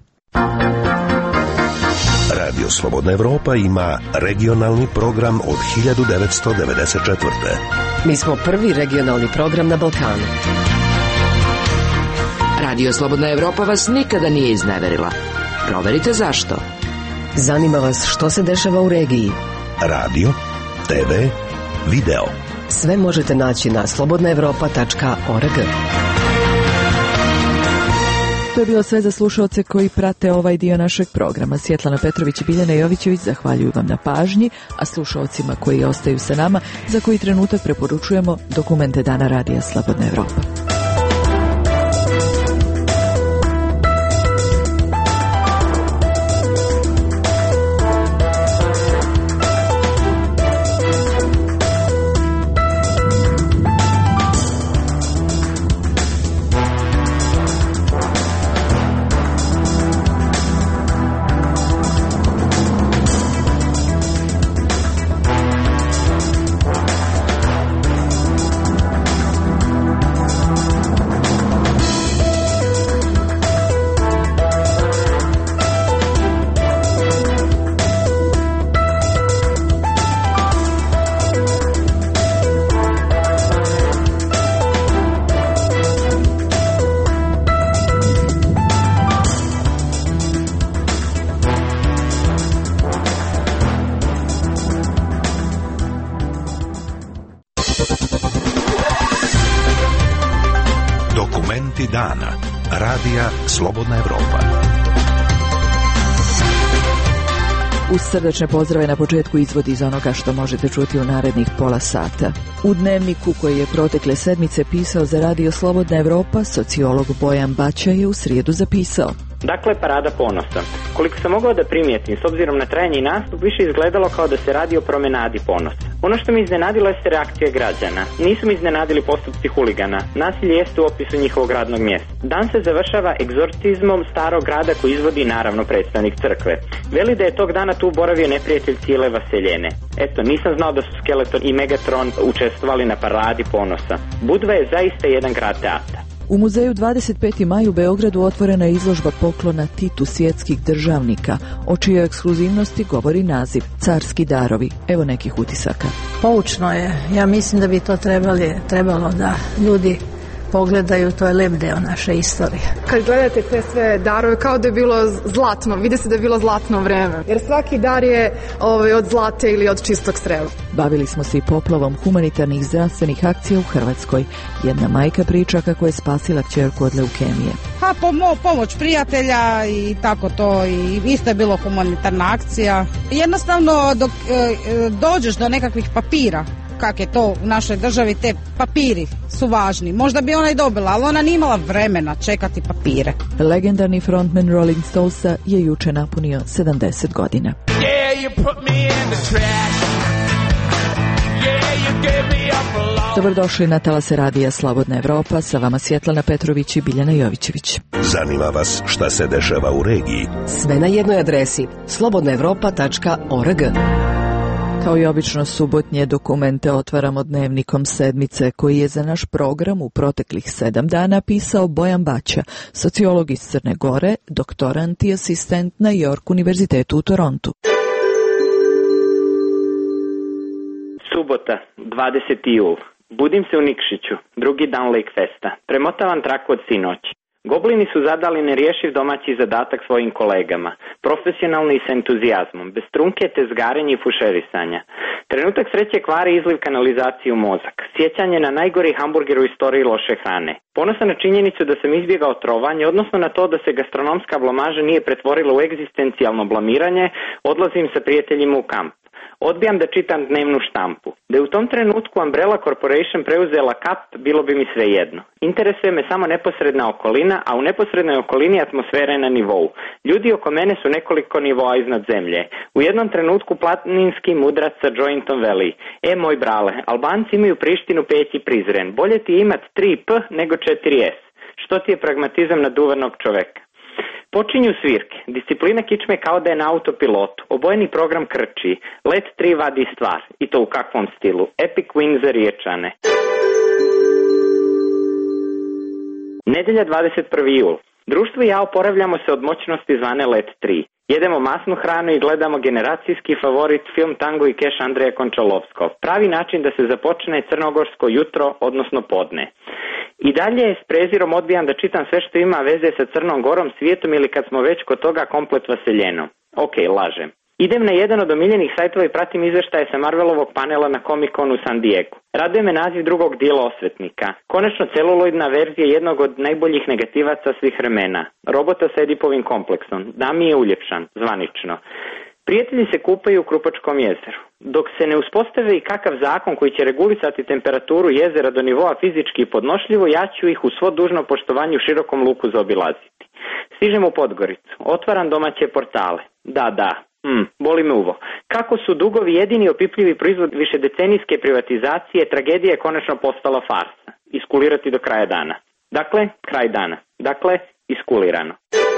Radio Slobodna Europa ima regionalni program od 1994. Mi smo prvi regionalni program na Balkanu. Radio Slobodna Europa vas nikada nije izneverila. Proverite zašto. Zanima vas što se dešava u regiji. Radio, TV, video. Sve možete naći na slobodnaevropa.org. To je bilo sve za slušalce koji prate ovaj dio našeg programa. Svjetlana Petrović i Biljana Jovićević zahvaljuju vam na pažnji, a slušalcima koji ostaju sa nama, za koji trenutak preporučujemo dokumente Dana Radija Slobodna Europa. Savjeti dana. Radija Slobodna Evropa. Uz srdačne pozdrave na početku izvod iz onoga što možete čuti u narednih pola sata. U dnevniku koji je protekle sedmice pisao za Radio Slobodna Evropa, sociolog Bojan Baća je u srijedu zapisao: Dakle, parada ponosa. Koliko sam mogao da primijetim, s obzirom na trajanje i nastup, više izgledalo kao da se radi o promenadi ponosa. Ono što mi iznenadilo jeste reakcija građana. Nisu mi iznenadili postupci huligana. Nasilje jeste u opisu njihovog radnog mjesta. Dan se završava egzorcizmom starog grada koji izvodi naravno predstavnik crkve. Veli da je tog dana tu boravio neprijatelj cijele Vaseljene. Eto, nisam znao da su Skeleton i Megatron učestvovali na paradi ponosa. Budva je zaista jedan grad teatra. U muzeju 25. maj u Beogradu otvorena je izložba poklona Titu svjetskih državnika, o čijoj ekskluzivnosti govori naziv Carski darovi. Evo nekih utisaka. Poučno je. Ja mislim da bi to trebalo da ljudi pogledaju, to je lep deo naše istorije. Kad gledate te sve darove, kao da je bilo zlatno, vidi se da je bilo zlatno vreme. Jer svaki dar je od zlate ili od čistog srebra. Bavili smo se i poplavom humanitarnih zdravstvenih akcija u Hrvatskoj. Jedna majka priča kako je spasila kćerku od leukemije. Pomoć prijatelja i tako to, i isto je bilo humanitarna akcija. Jednostavno dok dođeš do nekakvih papira, kak je to u našoj državi, te papiri su važni. Možda bi ona i dobila, ali ona nije imala vremena čekati papire. Legendarni frontman Rolling Stonesa je juče napunio 70 godina. Dobrodošli na talase radija Slobodna Evropa, sa vama Svjetlana Petrović i Biljana Jovićević. Zanima vas šta se dešava u regiji? Sve na jednoj adresi slobodnaevropa.org. Kao i obično subotnje dokumente otvaramo dnevnikom sedmice koji je za naš program u proteklih 7 dana pisao Bojan Baća, sociolog iz Crne Gore, doktorant i asistent na York univerzitetu u Torontu. Subota, 20. jul. Budim se u Nikšiću, drugi dan Lake Festa. Premotavam traku od sinoći. Goblini su zadali nerješiv domaći zadatak svojim kolegama, profesionalni i s entuzijazmom, bez trunke, tezgarenja i fušerisanja. Trenutak sreće kvari izliv kanalizaciju u mozak, sjećanje na najgori hamburger u istoriji loše hrane. Ponosan na činjenicu da sam izbjegao trovanje, odnosno na to da se gastronomska blamaža nije pretvorila u egzistencijalno blamiranje, odlazim sa prijateljima u kamp. Odbijam da čitam dnevnu štampu. Da je u tom trenutku Umbrella Corporation preuzela Kap, bilo bi mi sve jedno. Interesuje me samo neposredna okolina, a u neposrednoj okolini atmosfera je na nivou. Ljudi oko mene su nekoliko nivoa iznad zemlje. U jednom trenutku planinski mudrac sa Jointon veli: moj brale, Albanci imaju Prištinu peć i Prizren. Bolje ti imat 3P nego 4S. Što ti je pragmatizam naduvanog čoveka? Počinju svirke. Disciplina kičme kao da je na autopilotu. Obojeni program krči. Let 3 vadi stvar. I to u kakvom stilu? Epic win za Riječane. Nedelja 21. jul. Društvo i ja oporavljamo se od moćnosti zvane Let 3. Jedemo masnu hranu i gledamo generacijski favorit film Tango i Keš Andreja Končalovskog. Pravi način da se započne crnogorsko jutro, odnosno podne. I dalje s prezirom odbijam da čitam sve što ima veze sa Crnom Gorom, svijetom ili kad smo već kod toga komplet Vaseljeno. Ok, lažem. Idem na jedan od omiljenih sajtova i pratim izvještaje sa Marvelovog panela na Comic-Conu u San Diego. Raduje me naziv drugog dijela Osvetnika. Konačno celuloidna verzija jednog od najboljih negativaca svih vremena. Robota s Edipovim kompleksom. Dami je uljepšan, zvanično. Prijatelji se kupaju u Krupačkom jezeru. Dok se ne uspostavi kakav zakon koji će regulisati temperaturu jezera do nivoa fizički podnošljivo, ja ću ih u svo dužno poštovanju u širokom luku zaobilaziti. Stižem u Podgoricu. Otvaram domaće portale. Da. Boli me uvo. Kako su dugovi jedini opipljivi proizvod višedecenijske privatizacije, tragedija je konačno postala farsa. Iskulirati do kraja dana. Dakle, kraj dana. Dakle, iskulirano.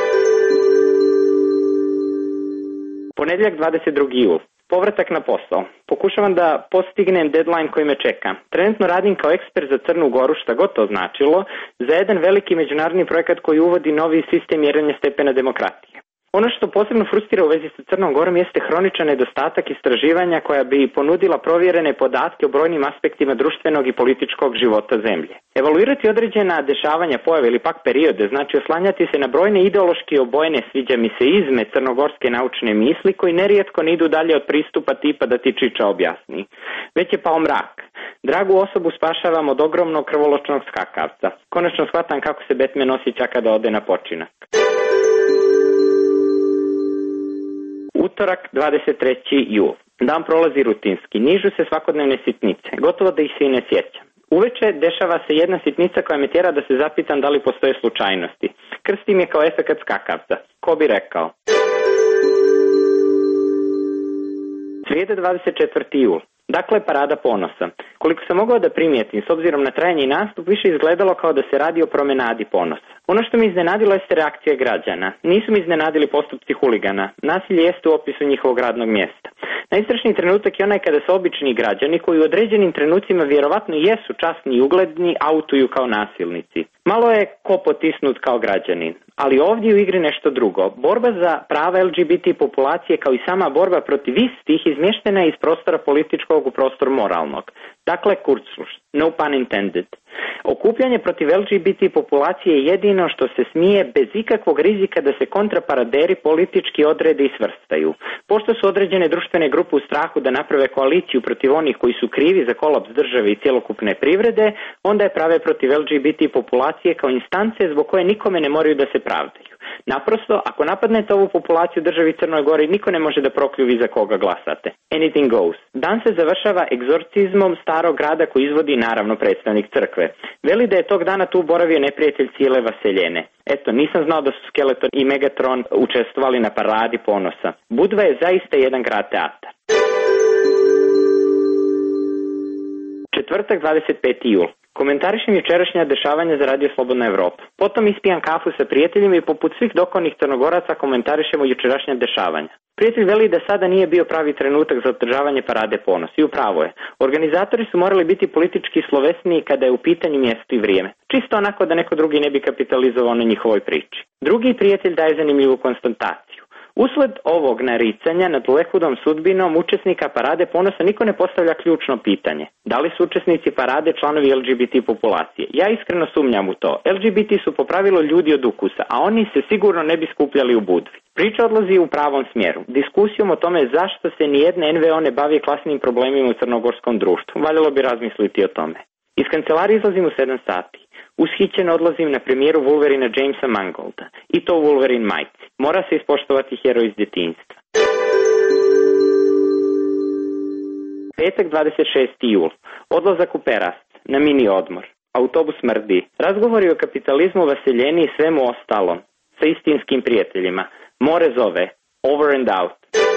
Ponedjeljak 22. jul. Povratak na posao. Pokušavam da postignem deadline koji me čeka. Trenutno radim kao ekspert za Crnu Goru, šta god to značilo, za jedan veliki međunarodni projekat koji uvodi novi sistem mjerenja stepena demokratije. Ono što posebno frustrira u vezi sa Crnom Gorom jeste hroničan nedostatak istraživanja koja bi ponudila provjerene podatke o brojnim aspektima društvenog i političkog života zemlje. Evaluirati određena dešavanja, pojave ili pak periode znači oslanjati se na brojne ideološki obojene, sviđa mi se, izme crnogorske naučne misli koji nerijetko ne idu dalje od pristupa tipa da ti čiča objasni. Već je pao mrak. Dragu osobu spašavam od ogromnog krvoločnog skakavca. Konačno shvatam kako se Batman osjeća kada ode na počinak. Utorak, 23. jul. Dan prolazi rutinski. Nižu se svakodnevne sitnice. Gotovo da ih se i ne sjećam. Uveče dešava se jedna sitnica koja me tjera da se zapitam da li postoje slučajnosti. Krstim je kao efekat skakavca. Ko bi rekao? Srijeda, 24. jul. Dakle, parada ponosa. Koliko sam mogao da primijetim, s obzirom na trajanje i nastup, više izgledalo kao da se radi o promenadi ponosa. Ono što me iznenadilo jeste reakcija građana. Nisu mi iznenadili postupci huligana. Nasilje jeste u opisu njihovog radnog mjesta. Najstrašniji trenutak je onaj kada se obični građani, koji u određenim trenucima vjerovatno jesu časni i ugledni, autuju kao nasilnici. Malo je ko potisnut kao građanin. Ali ovdje u igri nešto drugo. Borba za prava LGBT populacije kao i sama borba protiv istih izmještena je iz prostora političkog u prostor moralnog. Dakle, Kurzschluss, no pun intended. Okupljanje protiv LGBT populacije je jedino što se smije bez ikakvog rizika da se kontraparaderi politički odrede i svrstaju. Pošto su određene društvene grupe u strahu da naprave koaliciju protiv onih koji su krivi za kolaps države i cjelokupne privrede, onda je prave protiv LGBT populacije kao instance zbog koje nikome ne moraju da se pravdaju. Naprosto, ako napadnete ovu populaciju državi Crnoj Gori, niko ne može da prokljuvi za koga glasate. Anything goes. Dan se završava egzorcizmom starog grada koji izvodi naravno predstavnik crkve. Veli da je tog dana tu boravio neprijatelj cijele vaseljene. Eto, nisam znao da su Skeletor i Megatron učestvovali na paradi ponosa. Budva je zaista jedan grad teatar. Četvrtak, 25. jul. Komentarišem jučerašnja dešavanja za Radio Slobodna Evropa. Potom ispijam kafu sa prijateljima i poput svih dokonih Crnogoraca komentarišemo jučerašnja dešavanja. Prijatelj veli da sada nije bio pravi trenutak za održavanje parade ponosa i upravo je. Organizatori su morali biti politički slovesniji kada je u pitanju mjesto i vrijeme. Čisto onako da neko drugi ne bi kapitalizovao na njihovoj priči. Drugi prijatelj daje zanimljivu konstataciju. Usled ovog naricanja nad lehudom sudbinom učesnika parade ponosa niko ne postavlja ključno pitanje. Da li su učesnici parade članovi LGBT populacije? Ja iskreno sumnjam u to. LGBT su po pravilu ljudi od ukusa, a oni se sigurno ne bi skupljali u Budvi. Priča odlazi u pravom smjeru. Diskusijom o tome zašto se nijedna NVO ne bavi klasnim problemima u crnogorskom društvu. Valjalo bi razmisliti o tome. Iz kancelarije izlazim u 7 sati. Ushićen odlazim na premijeru Wolverina Jamesa Mangolda. I to u Wolverine majci. Mora se ispoštovati heroj iz djetinjstva. Petak, 26. jul. Odlazak u Perast. Na mini odmor. Autobus smrdi. Razgovori o kapitalizmu, vaseljeni i svemu ostalom. Sa istinskim prijateljima. More zove. Over and out.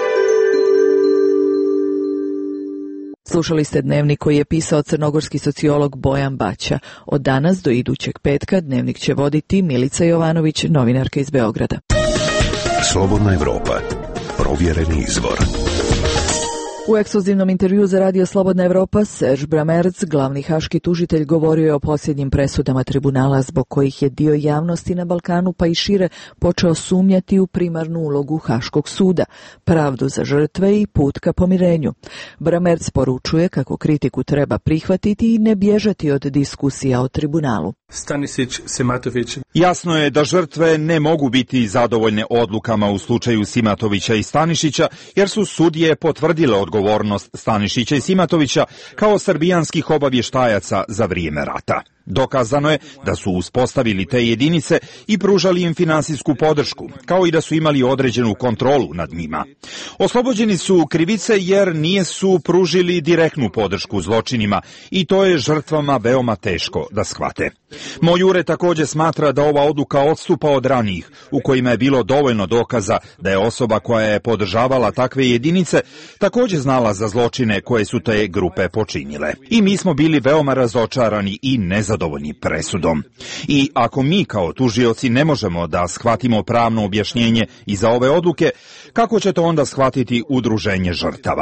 Slušali ste dnevnik koji je pisao crnogorski sociolog Bojan Baća. Od danas do idućeg petka dnevnik će voditi Milica Jovanović, novinarka iz Beograda. Slobodna Evropa. Provjereni izvor. U ekskluzivnom intervju za Radio Slobodna Evropa Serge Bramerc, glavni haški tužitelj, govorio je o posljednjim presudama tribunala zbog kojih je dio javnosti na Balkanu pa i šire počeo sumnjati u primarnu ulogu Haškog suda, pravdu za žrtve i put ka pomirenju. Bramerc poručuje kako kritiku treba prihvatiti i ne bježati od diskusija o tribunalu. Stanisić, Simatović. Jasno je da žrtve ne mogu biti zadovoljne odlukama u slučaju Simatovića i Stanišića, jer su sudije potvrdile odgovornost Stanišića i Simatovića kao srbijanskih obavještajaca za vrijeme rata. Dokazano je da su uspostavili te jedinice i pružali im finansijsku podršku, kao i da su imali određenu kontrolu nad njima. Oslobođeni su krivice jer nisu pružili direktnu podršku zločinima i to je žrtvama veoma teško da shvate. Moj ured također smatra da ova odluka odstupa od ranijih, u kojima je bilo dovoljno dokaza da je osoba koja je podržavala takve jedinice također znala za zločine koje su te grupe počinile. I mi smo bili veoma razočarani i nezadovoljni presudom. I ako mi kao tužioci ne možemo da shvatimo pravno objašnjenje iza ove odluke, kako će to onda shvatiti udruženje žrtava?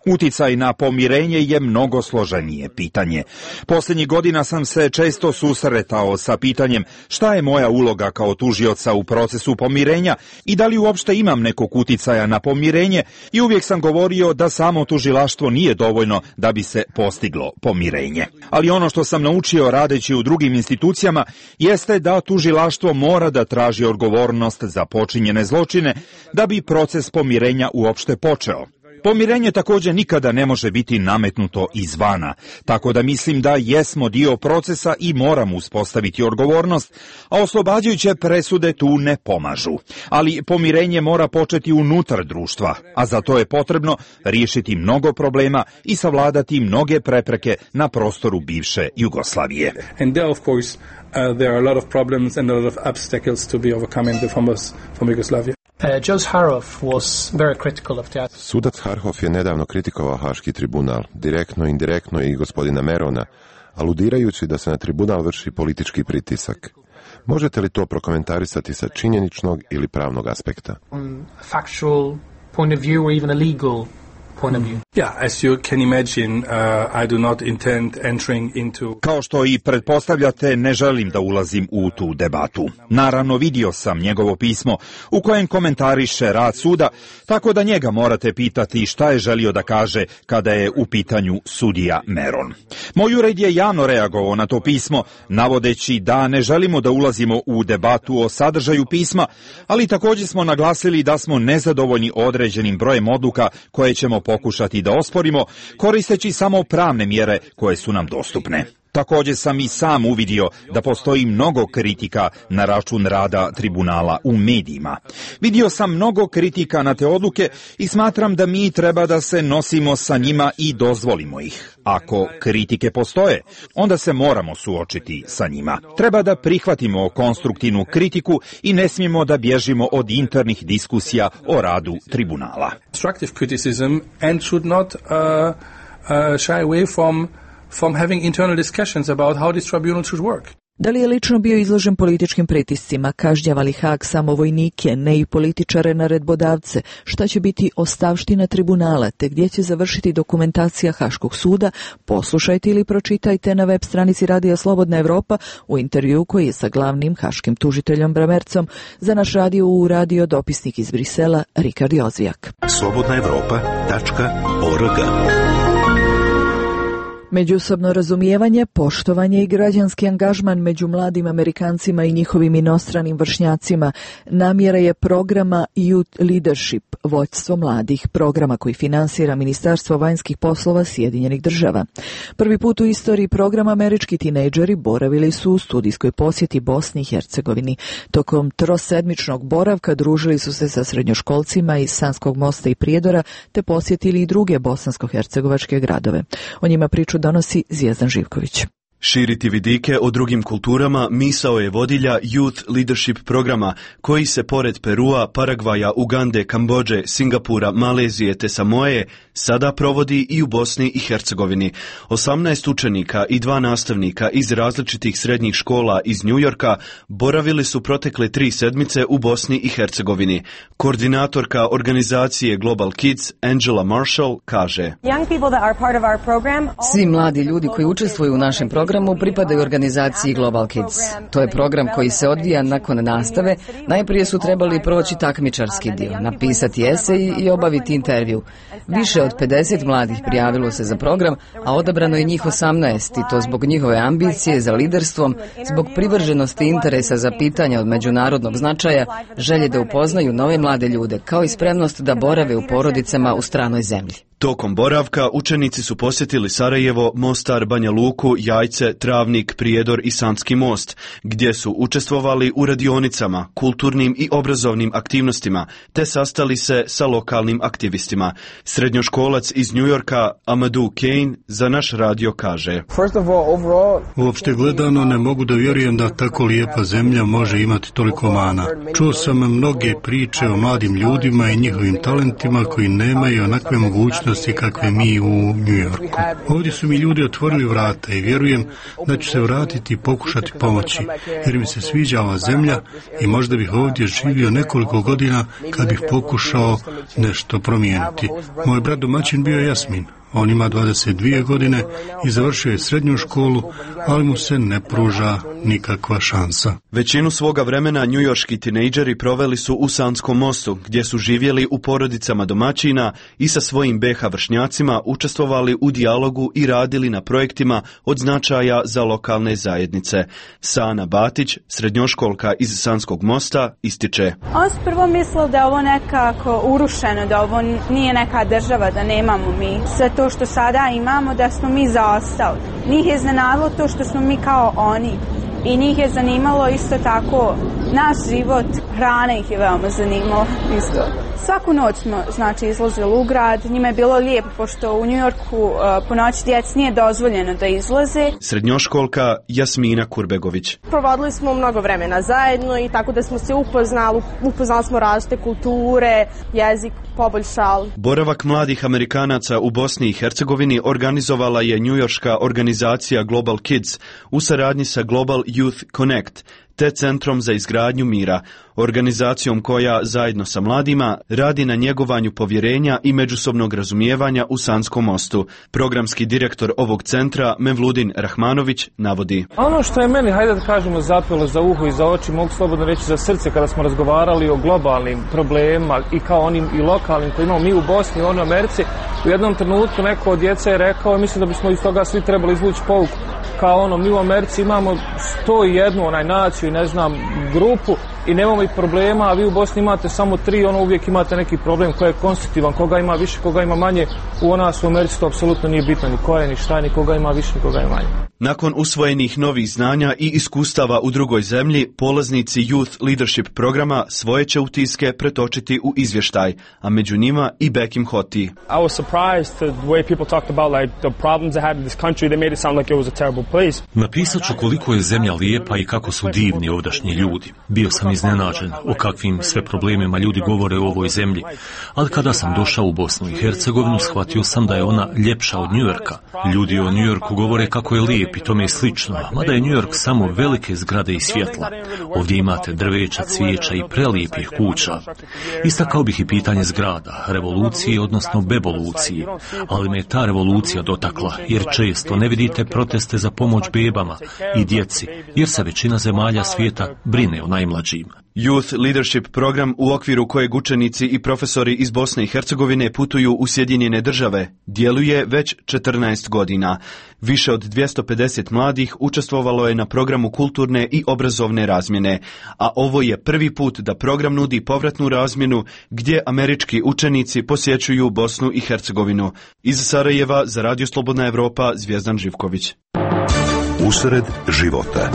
Uticaj na pomirenje je mnogo složenije pitanje. Posljednjih godina sam se često susretao sa pitanjem šta je moja uloga kao tužioca u procesu pomirenja i da li uopšte imam nekog uticaja na pomirenje, i uvijek sam govorio da samo tužilaštvo nije dovoljno da bi se postiglo pomirenje. Ali ono što sam naučio radeći u drugim institucijama jeste da tužilaštvo mora da traži odgovornost za počinjene zločine da bi proces pomirenja uopšte počeo. Pomirenje također nikada ne može biti nametnuto izvana, tako da mislim da jesmo dio procesa i moramo uspostaviti odgovornost, a oslobađajuće presude tu ne pomažu. Ali pomirenje mora početi unutar društva, a za to je potrebno riješiti mnogo problema i savladati mnoge prepreke na prostoru bivše Jugoslavije. And there, of course, there are a lot of problems and a lot of obstacles to be overcome in the former Yugoslavia. Judge Harhoff was very critical of that. Sudac Harhoff je nedavno kritikovao Haški tribunal, direktno, indirektno i gospodina Merona, aludirajući da se na tribunal vrši politički pritisak. Možete li to prokomentarisati sa činjeničnog ili pravnog aspekta? Factual point of view or even a legal point of view. Yeah, as you can imagine, I do not intend entering into... Kao što i pretpostavljate, ne želim da ulazim u tu debatu. Naravno, vidio sam njegovo pismo u kojem komentariše rad suda, tako da njega morate pitati šta je želio da kaže kada je u pitanju sudija Meron. Moj ured je javno reagovao na to pismo, navodeći da ne želimo da ulazimo u debatu o sadržaju pisma, ali također smo naglasili da smo nezadovoljni određenim brojem odluka koje ćemo pokušati da osporimo, koristeći samo pravne mjere koje su nam dostupne. Također sam i sam uvidio da postoji mnogo kritika na račun rada tribunala u medijima. Vidio sam mnogo kritika na te odluke i smatram da mi treba da se nosimo sa njima i dozvolimo ih. Ako kritike postoje, onda se moramo suočiti sa njima. Treba da prihvatimo konstruktivnu kritiku i ne smijemo da bježimo od internih diskusija o radu tribunala. Constructive criticism and should not shy away from having internal discussions about how this tribunal should work. Da li je lično bio izložen političkim pritiscima? Kažnjava li Haag samo vojnike, ne i političare naredbodavce? Šta će biti ostavština tribunala, te gdje će završiti dokumentacija Haškog suda? Poslušajte ili pročitajte na web stranici Radija Slobodna Evropa u intervju koji je sa glavnim haškim tužiteljom Bramercom za naš radio u radio dopisnik iz Brisela Rikard Jozvijak. slobodnaevropa.org. Međusobno razumijevanje, poštovanje i građanski angažman među mladim Amerikancima i njihovim inostranim vršnjacima namjera je programa Youth Leadership, vođstvo mladih, programa koji finansira Ministarstvo vanjskih poslova Sjedinjenih država. Prvi put u istoriji programa američki tinejdžeri boravili su u studijskoj posjeti Bosni i Hercegovini. Tokom trosedmičnog boravka družili su se sa srednjoškolcima iz Sanskog Mosta i Prijedora, te posjetili i druge bosansko-hercegovačke gradove. O njima priču donosi Zvijezdan Živković. Širiti vidike o drugim kulturama misao je vodilja Youth Leadership programa, koji se pored Perua, Paragvaja, Ugande, Kambodže, Singapura, Malezije te Samoe sada provodi i u Bosni i Hercegovini. 18 učenika i 2 nastavnika iz različitih srednjih škola iz Njujorka boravili su protekle 3 sedmice u Bosni i Hercegovini. Koordinatorka organizacije Global Kids, Angela Marshall, kaže: Svi mladi ljudi koji učestvuju u našem programu pripadaju organizaciji Global Kids. To je program koji se odvija nakon nastave. Najprije su trebali proći takmičarski dio, napisati esej i obaviti intervju. Više od 50 mladih prijavilo se za program, a odabrano je njih 18, i to zbog njihove ambicije za liderstvom, zbog privrženosti interesa za pitanja od međunarodnog značaja, želje da upoznaju nove mlade ljude, kao i spremnost da borave u porodicama u stranoj zemlji. Tokom boravka učenici su posjetili Sarajevo, Mostar, Banja Luku, Jajce, Travnik, Prijedor i Sanski Most, gdje su učestvovali u radionicama, kulturnim i obrazovnim aktivnostima, te sastali se sa lokalnim aktivistima. Srednjoškolac iz Njujorka, Amadou Kane, za naš radio kaže: Uopšte gledano ne mogu da vjerujem da tako lijepa zemlja može imati toliko mana. Čuo sam mnoge priče o mladim ljudima i njihovim talentima koji nemaju onakve mogućnosti mogućnosti kakve mi u New Yorku. Ovdje su mi ljudi otvorili vrata i vjerujem da ću se vratiti i pokušati pomoći, jer mi se sviđa ova zemlja i možda bih ovdje živio nekoliko godina kad bih pokušao nešto promijeniti. Moj brat domaćin bio je Jasmin. On ima 22 godine i završio je srednju školu, ali mu se ne pruža nikakva šansa. Većinu svoga vremena njujorški tinejdžeri proveli su u Sanskom mostu, gdje su živjeli u porodicama domaćina i sa svojim BH vršnjacima učestvovali u dijalogu i radili na projektima od značaja za lokalne zajednice. Sana Batić, srednjoškolka iz Sanskog mosta, ističe: On su prvo mislili da je ovo nekako urušeno, da ovo nije neka država, da nemamo mi sve to što sada imamo, da smo mi zaostali. Njih je iznenadilo to što smo mi kao oni. I njih je zanimalo isto tako naš život, hrana ih je veoma zanimala isto. Svaku noć smo izlazili u grad, njima je bilo lijepo pošto u New Yorku po noći djeci nije dozvoljeno da izlaze. Srednjoškolka Jasmina Kurbegović: Provodili smo mnogo vremena zajedno i tako da smo se upoznali smo različite kulture, jezik poboljšali. Boravak mladih Amerikanaca u Bosni i Hercegovini organizovala je njujorška organizacija Global Kids u saradnji sa Global Youth Connect te Centrom za izgradnju mira, organizacijom koja zajedno sa mladima radi na njegovanju povjerenja i međusobnog razumijevanja u Sanskom mostu. Programski direktor ovog centra Mevludin Rahmanović navodi: Ono što je meni, hajde da kažemo, zapelo za uho i za oči, mogu slobodno reći za srce, kada smo razgovarali o globalnim problemima i kao onim i lokalnim koji imamo mi u Bosni i oni u Americi, u jednom trenutku neko od djece je rekao, mislim da bismo iz toga svi trebali izvući pouku, kao mi u Americi imamo 101 naciju i ne znam grupu i nemamo i problema, a vi u Bosni imate samo 3, uvijek imate neki problem koji je konstitutivan, koga ima više, koga ima manje. U nas u Americi to apsolutno nije bitno, ni ko je, ni šta, ni koga ima više, ni koga ima manje. Nakon usvojenih novih znanja i iskustava u drugoj zemlji, polaznici Youth Leadership programa svoje će utiske pretočiti u izvještaj, a među njima i Bekim Hoti. I was surprised to the way people talked about like the problems they had in this country. They made it sound like it was a terrible place. Napisat ću koliko je zemlja lijepa i kako su divni ovdašnji ljudi. Bio sam iznenađen o kakvim sve problemima ljudi govore o ovoj zemlji, ali kada sam došao u Bosnu i Hercegovinu, shvatio sam da je ona ljepša od Njujorka. Ljudi o Njujorku govore kako je lijep i tome je slično, mada je New York samo velike zgrade i svjetla. Ovdje imate drveća, cvijeća i prelijepih kuća. Istakao bih i pitanje zgrada, revolucije, odnosno bevolucije, ali me je ta revolucija dotakla, jer često ne vidite proteste za pomoć bebama i djeci, jer se većina zemalja svijeta brine o najmlađima. Youth Leadership program, u okviru kojeg učenici i profesori iz Bosne i Hercegovine putuju u Sjedinjene Države, djeluje već 14 godina. Više od 250 mladih učestvovalo je na programu kulturne i obrazovne razmjene, a ovo je prvi put da program nudi povratnu razmjenu gdje američki učenici posjećuju Bosnu i Hercegovinu. Iz Sarajeva za Radio Slobodna Evropa, Zvijezdan Živković. Usred života.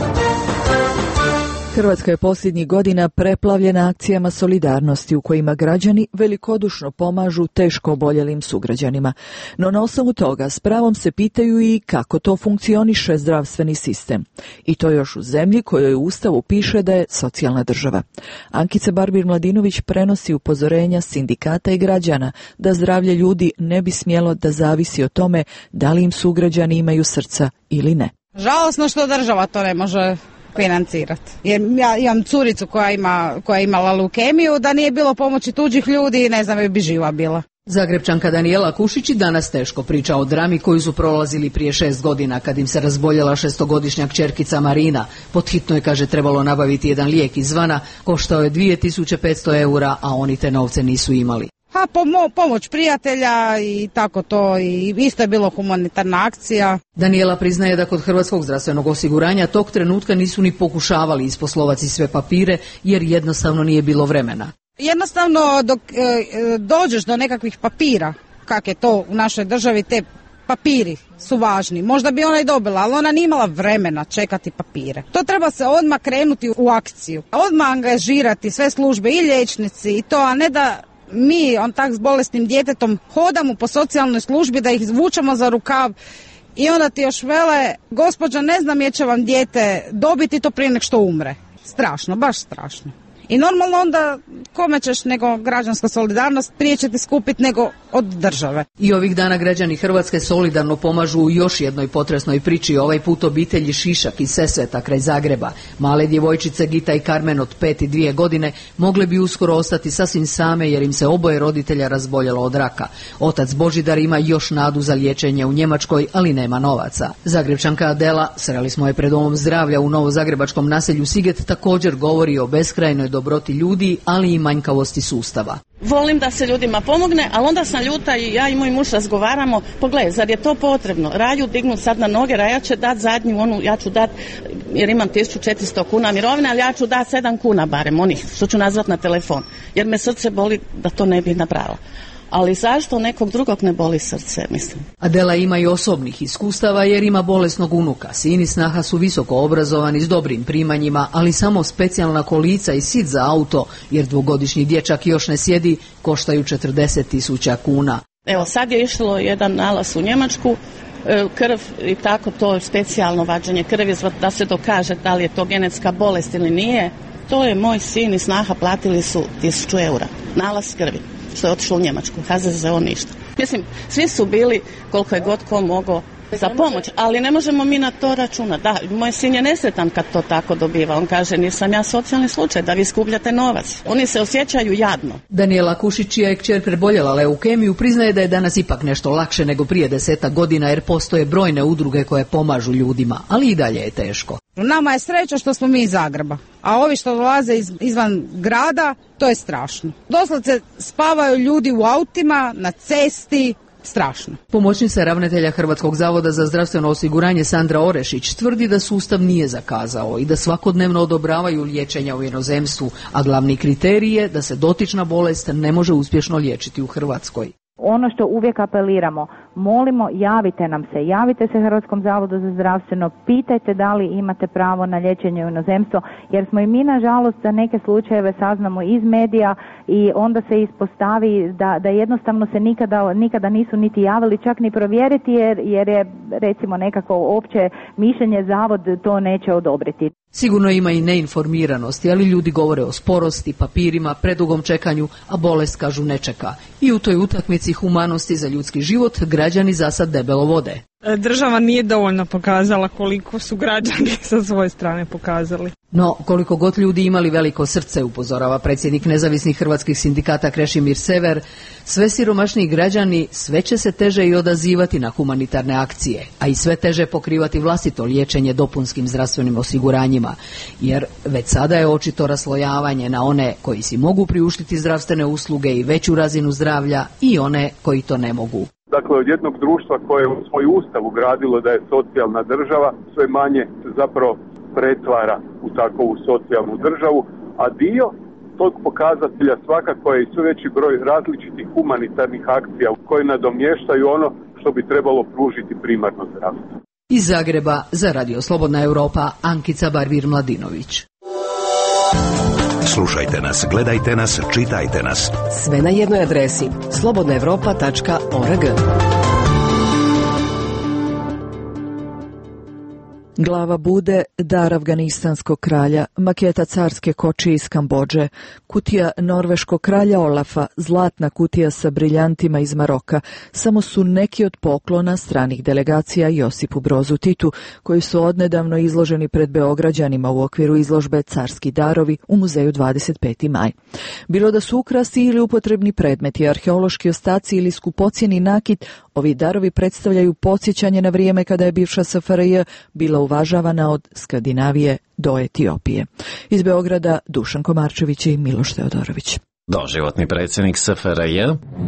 Hrvatska je posljednjih godina preplavljena akcijama solidarnosti u kojima građani velikodušno pomažu teško oboljelim sugrađanima. No na osnovu toga s pravom se pitaju i kako to funkcioniše zdravstveni sistem. I to još u zemlji kojoj u Ustavu piše da je socijalna država. Ankica Barbir-Mladinović prenosi upozorenja sindikata i građana da zdravlje ljudi ne bi smjelo da zavisi o tome da li im sugrađani imaju srca ili ne. Žalosno što država to ne može financirati. Jer ja imam curicu koja je imala leukemiju, da nije bilo pomoći tuđih ljudi, ne znam, bi živa bila. Zagrebčanka Danijela Kušić i danas teško priča o drami koju su prolazili prije 6 godina kad im se razboljela 6-godišnja kćerkica Marina. Pod hitno je, kaže, trebalo nabaviti jedan lijek izvana, koštao je 2500 eura, a oni te novce nisu imali. Pomoć prijatelja i tako to, i isto je bilo humanitarna akcija. Danijela priznaje da kod Hrvatskog zdravstvenog osiguranja tog trenutka nisu ni pokušavali isposlovati sve papire jer jednostavno nije bilo vremena. Jednostavno dok dođeš do nekakvih papira, kak je to u našoj državi, te papiri su važni. Možda bi ona i dobila, ali ona nije imala vremena čekati papire. To treba se odmah krenuti u akciju. Odmah angažirati sve službe i liječnici i to, a ne da mi tak s bolesnim djetetom hodamo po socijalnoj službi da ih izvučemo za rukav i onda ti još vele, gospođa, ne znam je će vam dijete dobiti to prije nek što umre. Strašno, baš strašno. I normalno onda kome ćeš nego građanska solidarnost, prije će ti skupiti nego od države. I ovih dana građani Hrvatske solidarno pomažu u još jednoj potresnoj priči, ovaj put obitelji Šišak iz Sesveta kraj Zagreba. Male djevojčice Gita i Karmen od 5 i 2 godine mogle bi uskoro ostati sasvim same jer im se oboje roditelja razboljelo od raka. Otac Božidar ima još nadu za liječenje u Njemačkoj, ali nema novaca. Zagrebčanka Adela, sreli smo je pred domom zdravlja u novozagrebačkom naselju Siget, također govori o beskrajnoj dobroti ljudi, ali i manjkavosti sustava. Volim da se ljudima pomogne, ali onda sam ljuta i ja i moj muž razgovaramo, pogledaj, zar je to potrebno? Raju dignut sad na noge, Raja će dat zadnju onu, ja ću dat, jer imam 1400 kuna mirovine, ali ja ću dat 7 kuna barem, onih što ću nazvat na telefon, jer me srce boli da to ne bih napravila. Ali zašto nekog drugog ne boli srce, mislim? Adela ima i osobnih iskustava jer ima bolesnog unuka. Sin i snaha su visoko obrazovani s dobrim primanjima, ali samo specijalna kolica i sit za auto, jer 2-godišnji dječak još ne sjedi, koštaju 40.000 kuna. Evo, sad je išlo jedan nalaz u Njemačku, krv i tako, to specijalno vađenje krvi da se dokaže da li je to genetska bolest ili nije. To je moj sin i snaha platili su 1.000 eura. Nalaz krvi. Što je otišlo u Njemačku, HZZO ništa. Mislim, svi su bili koliko je god ko mogao za pomoć, ali ne možemo mi na to računati. Da, moj sin je nesretan kad to tako dobiva. On kaže, nisam ja socijalni slučaj, da vi skupljate novac. Oni se osjećaju jadno. Daniela Kušić, čija je kćer preboljela leukemiju, priznaje da je danas ipak nešto lakše nego prije 10 godina, jer postoje brojne udruge koje pomažu ljudima, ali i dalje je teško. Nama je sreća što smo mi iz Zagreba, a ovi što dolaze izvan grada, to je strašno. Doslovce spavaju ljudi u autima, na cesti, strašno. Pomoćnica ravnatelja Hrvatskog zavoda za zdravstveno osiguranje Sandra Orešić tvrdi da sustav nije zakazao i da svakodnevno odobravaju liječenja u inozemstvu, a glavni kriterij je da se dotična bolest ne može uspješno liječiti u Hrvatskoj. Ono što uvijek apeliramo, molimo, javite nam se, javite se Hrvatskom zavodu za zdravstveno, pitajte da li imate pravo na liječenje u inozemstvo, jer smo i mi nažalost za neke slučajeve saznamo iz medija i onda se ispostavi da jednostavno se nikada nisu niti javili, čak ni provjeriti jer je recimo nekako opće mišljenje zavod to neće odobriti. Sigurno ima i neinformiranosti, ali ljudi govore o sporosti, papirima, predugom čekanju, a bolest kažu ne čeka. I u toj utakmici humanosti za ljudski život građani za sad debelo vode. Država nije dovoljno pokazala koliko su građani sa svoje strane pokazali. No, koliko god ljudi imali veliko srce, upozorava predsjednik nezavisnih hrvatskih sindikata Krešimir Sever, sve siromašniji građani sve će se teže i odazivati na humanitarne akcije, a i sve teže pokrivati vlastito liječenje dopunskim zdravstvenim osiguranjima, jer već sada je očito raslojavanje na one koji si mogu priuštiti zdravstvene usluge i veću razinu zdravlja i one koji to ne mogu. Dakle, od jednog društva koje je u svoj ustav ugradilo da je socijalna država, sve manje se zapravo pretvara u takovu socijalnu državu, a dio tog pokazatelja svakako je i sve veći broj različitih humanitarnih akcija koje nadomještaju ono što bi trebalo pružiti primarno zdravstvo. Iz Zagreba za Radio Slobodna Europa, Ankica Barvir-Mladinović. Slušajte nas, gledajte nas, čitajte nas. Sve na jednoj adresi slobodnaevropa.org. Glava Bude, dar afganistanskog kralja, maketa carske kočije iz Kambodže, kutija norveškog kralja Olafa, zlatna kutija sa briljantima iz Maroka, samo su neki od poklona stranih delegacija Josipu Brozu Titu, koji su odnedavno izloženi pred Beograđanima u okviru izložbe Carski darovi u muzeju 25. maj. Bilo da su ukrasi ili upotrebni predmeti, arheološki ostaci ili skupocjeni nakit, ovi darovi predstavljaju podsjećanje na vrijeme kada je bivša SFRJ bila uvažavana od Skandinavije do Etiopije. Iz Beograda Dušan Komarčević i Miloš Teodorović. Doživotni predsjednik SFRJ.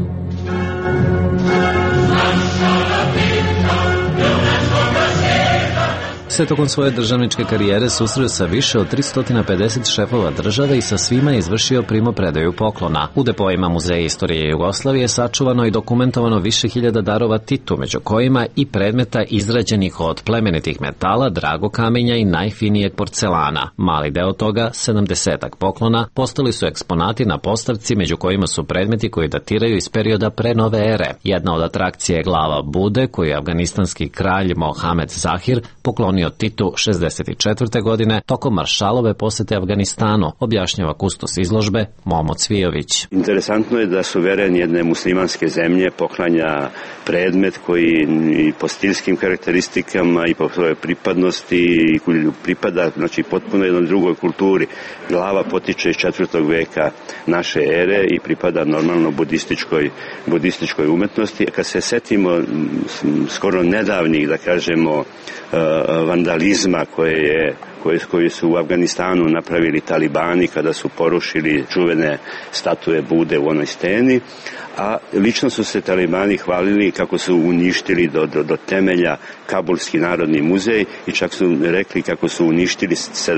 Se tokom svoje državničke karijere susreo sa više od 350 šefova države i sa svima je izvršio primopredaju poklona. U depoima Muzeja istorije Jugoslavije sačuvano i dokumentovano više hiljada darova Titu, među kojima i predmeta izrađenih od plemenitih metala, dragokamenja i najfinijeg porcelana. Mali deo toga, 70-ak poklona, postali su eksponati na postavci, među kojima su predmeti koji datiraju iz perioda pre nove ere. Jedna od atrakcija je glava Bude, koju je afganistanski kralj Mohamed Zahir poklonio poklonio Titu 64. godine tokom Maršalove posete Afganistanu, objašnjava kustos izložbe Momo Cvijović. Interesantno je da suveren jedne muslimanske zemlje poklanja predmet koji i po stilskim karakteristikama i po svojoj pripadnosti pripada, znači, potpuno jednoj drugoj kulturi. Glava potiče iz 4. veka naše ere i pripada normalno budističkoj umetnosti. Kad se setimo skoro nedavnih, da kažemo, vandalizma koji su u Afganistanu napravili talibani kada su porušili čuvene statue Bude u onoj steni, a lično su se talibani hvalili kako su uništili do temelja Kabulski narodni muzej i čak su rekli kako su uništili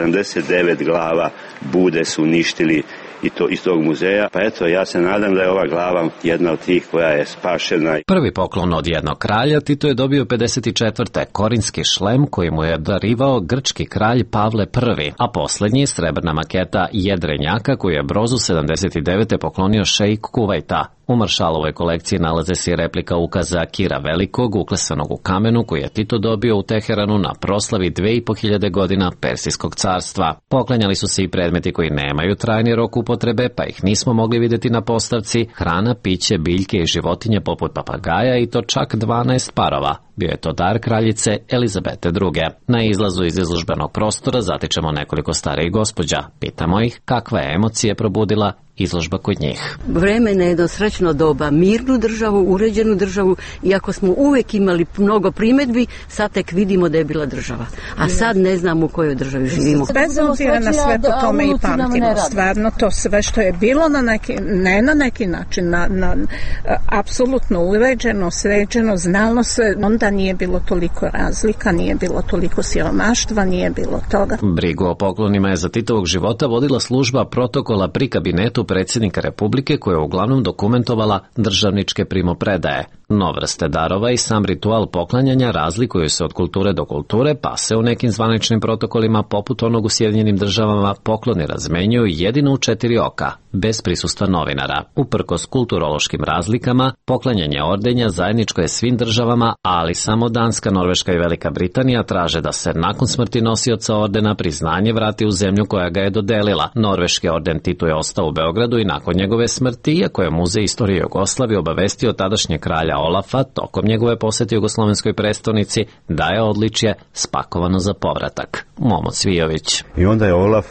79 glava Bude su uništili i to iz tog muzeja. Pa eto, ja se nadam da je ova glava jedna od tih koja je spašena. Prvi poklon od jednog kralja Tito je dobio 54. korinski šlem koji mu je darivao grčki kralj Pavle I, a poslednji srebrna maketa jedrenjaka koju je Brozu 79. poklonio šejk Kuvajta. U Maršalovoj kolekciji nalaze se i replika ukaza Kira Velikog, uklesanog u kamenu, koji je Tito dobio u Teheranu na proslavi 2500 godina Persijskog carstva. Poklanjali su se i predmeti koji nemaju trajni rok upotrebe, pa ih nismo mogli vidjeti na postavci, hrana, piće, biljke i životinje poput papagaja i to čak 12 parova. Bio je to dar kraljice Elizabete II. Na izlazu iz izložbenog prostora zatičemo nekoliko starijih gospođa. Pitamo ih kakva je emocije probudila izložba kod njih. Vreme na jedno srećno doba, mirnu državu, uređenu državu, iako smo uvek imali mnogo primedbi, sad tek vidimo da je bila država. A sad ne znamo u kojoj državi živimo. Bez obzira na sve po tome i pamtimo. Stvarno to sve što je bilo ne na neki način, na apsolutno uređeno, sređeno, znalo se, onda nije bilo toliko razlika, nije bilo toliko siromaštva, nije bilo toga. Brigu o poklonima je za Titovog života vodila služba protokola pri kabinetu predsjednika Republike koja je uglavnom dokumentovala državničke primopredaje. No vrste darova i sam ritual poklanjanja razlikuju se od kulture do kulture, pa se u nekim zvaničnim protokolima, poput onog u Sjedinjenim državama, pokloni razmenjuju jedino u 4 oka, bez prisustva novinara. Uprkos kulturološkim razlikama, poklanjanje ordenja zajedničko je svim državama, ali samo Danska, Norveška i Velika Britanija traže da se nakon smrti nosioca ordena priznanje vrati u zemlju koja ga je dodelila. Norveški orden Titu je ostao u Beogradu i nakon njegove smrti, iako je Muzej istorije Jugoslavije obavestio tadašnje kralja Olafa tokom njegove posete jugoslovenskoj prestonici da je odličje spakovano za povratak. Momo Cvijović. I onda je Olaf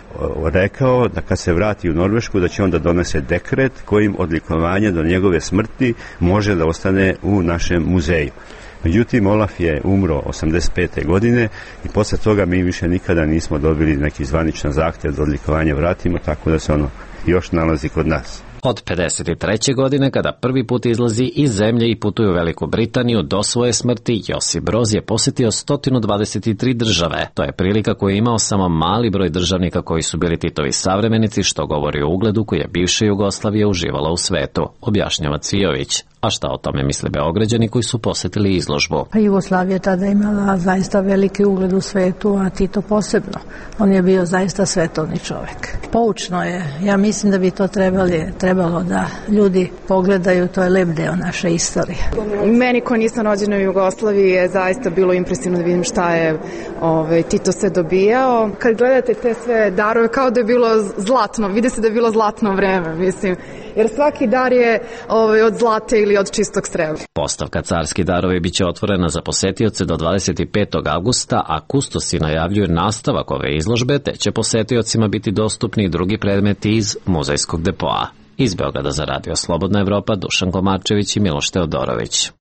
rekao da kad se vrati u Norvešku da će onda donese dekret kojim odlikovanje do njegove smrti može da ostane u našem muzeju. Međutim, Olaf je umro 85. godine i posle toga mi više nikada nismo dobili neki zvaničan zahtjev da odlikovanje vratimo, tako da se ono još nalazi kod nas. Od 53. godine, kada prvi put izlazi iz zemlje i putuje u Veliku Britaniju, do svoje smrti Josip Broz je posjetio 123 države. To je prilika koju je imao samo mali broj državnika koji su bili Titovi savremenici, što govori o ugledu koji je bivša Jugoslavija uživala u svetu, objašnjava Cvijović. A šta o tome misle Beograđani koji su posjetili izložbu? Pa Jugoslavija je tada imala zaista veliki ugled u svetu, a Tito posebno. On je bio zaista svetovni čovjek. Poučno je. Ja mislim da bi to trebalo da ljudi pogledaju, to je lep deo naše istorije. Meni koji nisam rođena u Jugoslaviji je zaista bilo impresivno da vidim šta je Tito sve dobijao. Kad gledate te sve darove, kao da je bilo zlatno, vidi se da je bilo zlatno vreme, mislim. Jer svaki dar je od zlate ili od čistog srebra. Postavka Carski darovi biće otvorena za posetioce do 25. avgusta, a kustosi najavljuju nastavak ove izložbe, te će posetiocima biti dostupni i drugi predmeti iz muzejskog depoa. Iz Beograda za Radio Slobodna Evropa, Dušan Komarčević i Miloš Teodorović.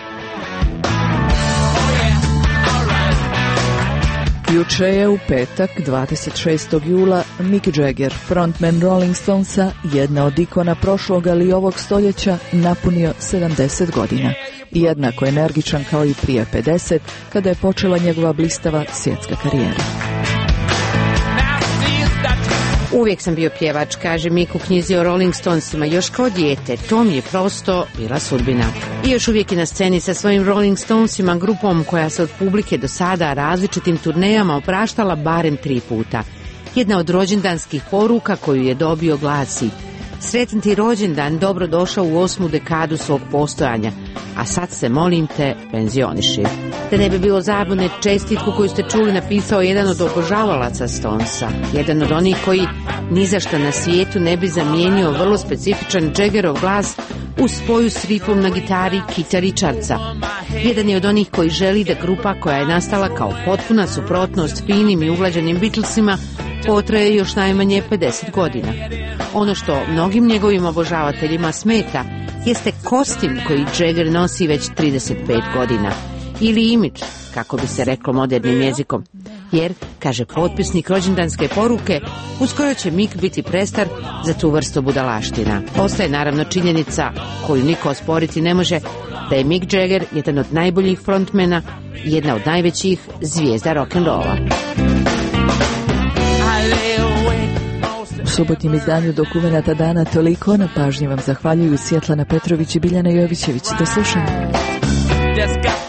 Juče je u petak, 26. jula, Mick Jagger, frontman Rolling Stonesa, jedna od ikona prošlog ali i ovog stoljeća, napunio 70 godina. Jednako energičan kao i prije 50, kada je počela njegova blistava svjetska karijera. Uvijek sam bio pjevač, kaže Mick u knjizi o Rolling Stonesima, još kao dijete. To mi je prosto bila sudbina. I još uvijek je na sceni sa svojim Rolling Stonesima, grupom koja se od publike do sada različitim turnejama opraštala barem 3 puta. Jedna od rođendanskih poruka koju je dobio glasi: Sretan ti rođendan, dobro došao u 8. dekadu svog postojanja, a sad se, molim te, penzioniši. Da ne bi bilo zabune, čestitku koju ste čuli napisao jedan od obožavalaca Stonesa, jedan od onih koji ni za šta na svijetu ne bi zamijenio vrlo specifičan Jaggerov glas u spoju s rifom na gitari Kita Richardsa. Jedan je od onih koji želi da grupa koja je nastala kao potpuna suprotnost finim i uglađenim Beatlesima potraje još najmanje 50 godina. Ono što mnogim njegovim obožavateljima smeta jeste kostim koji Jagger nosi već 35 godina, ili imidž, kako bi se reklo modernim jezikom, jer, kaže potpisnik rođendanske poruke, uskoro će Mick biti prestar za tu vrstu budalaština. Ostaje naravno činjenica, koju niko osporiti ne može, da je Mick Jagger jedan od najboljih frontmena i jedna od najvećih zvijezda rock'n'rolla. U subotnjem izdanju Dokumenata dana toliko. Na pažnji vam zahvaljuju Svjetlana Petrović i Biljana Jovićević. Do slušanja.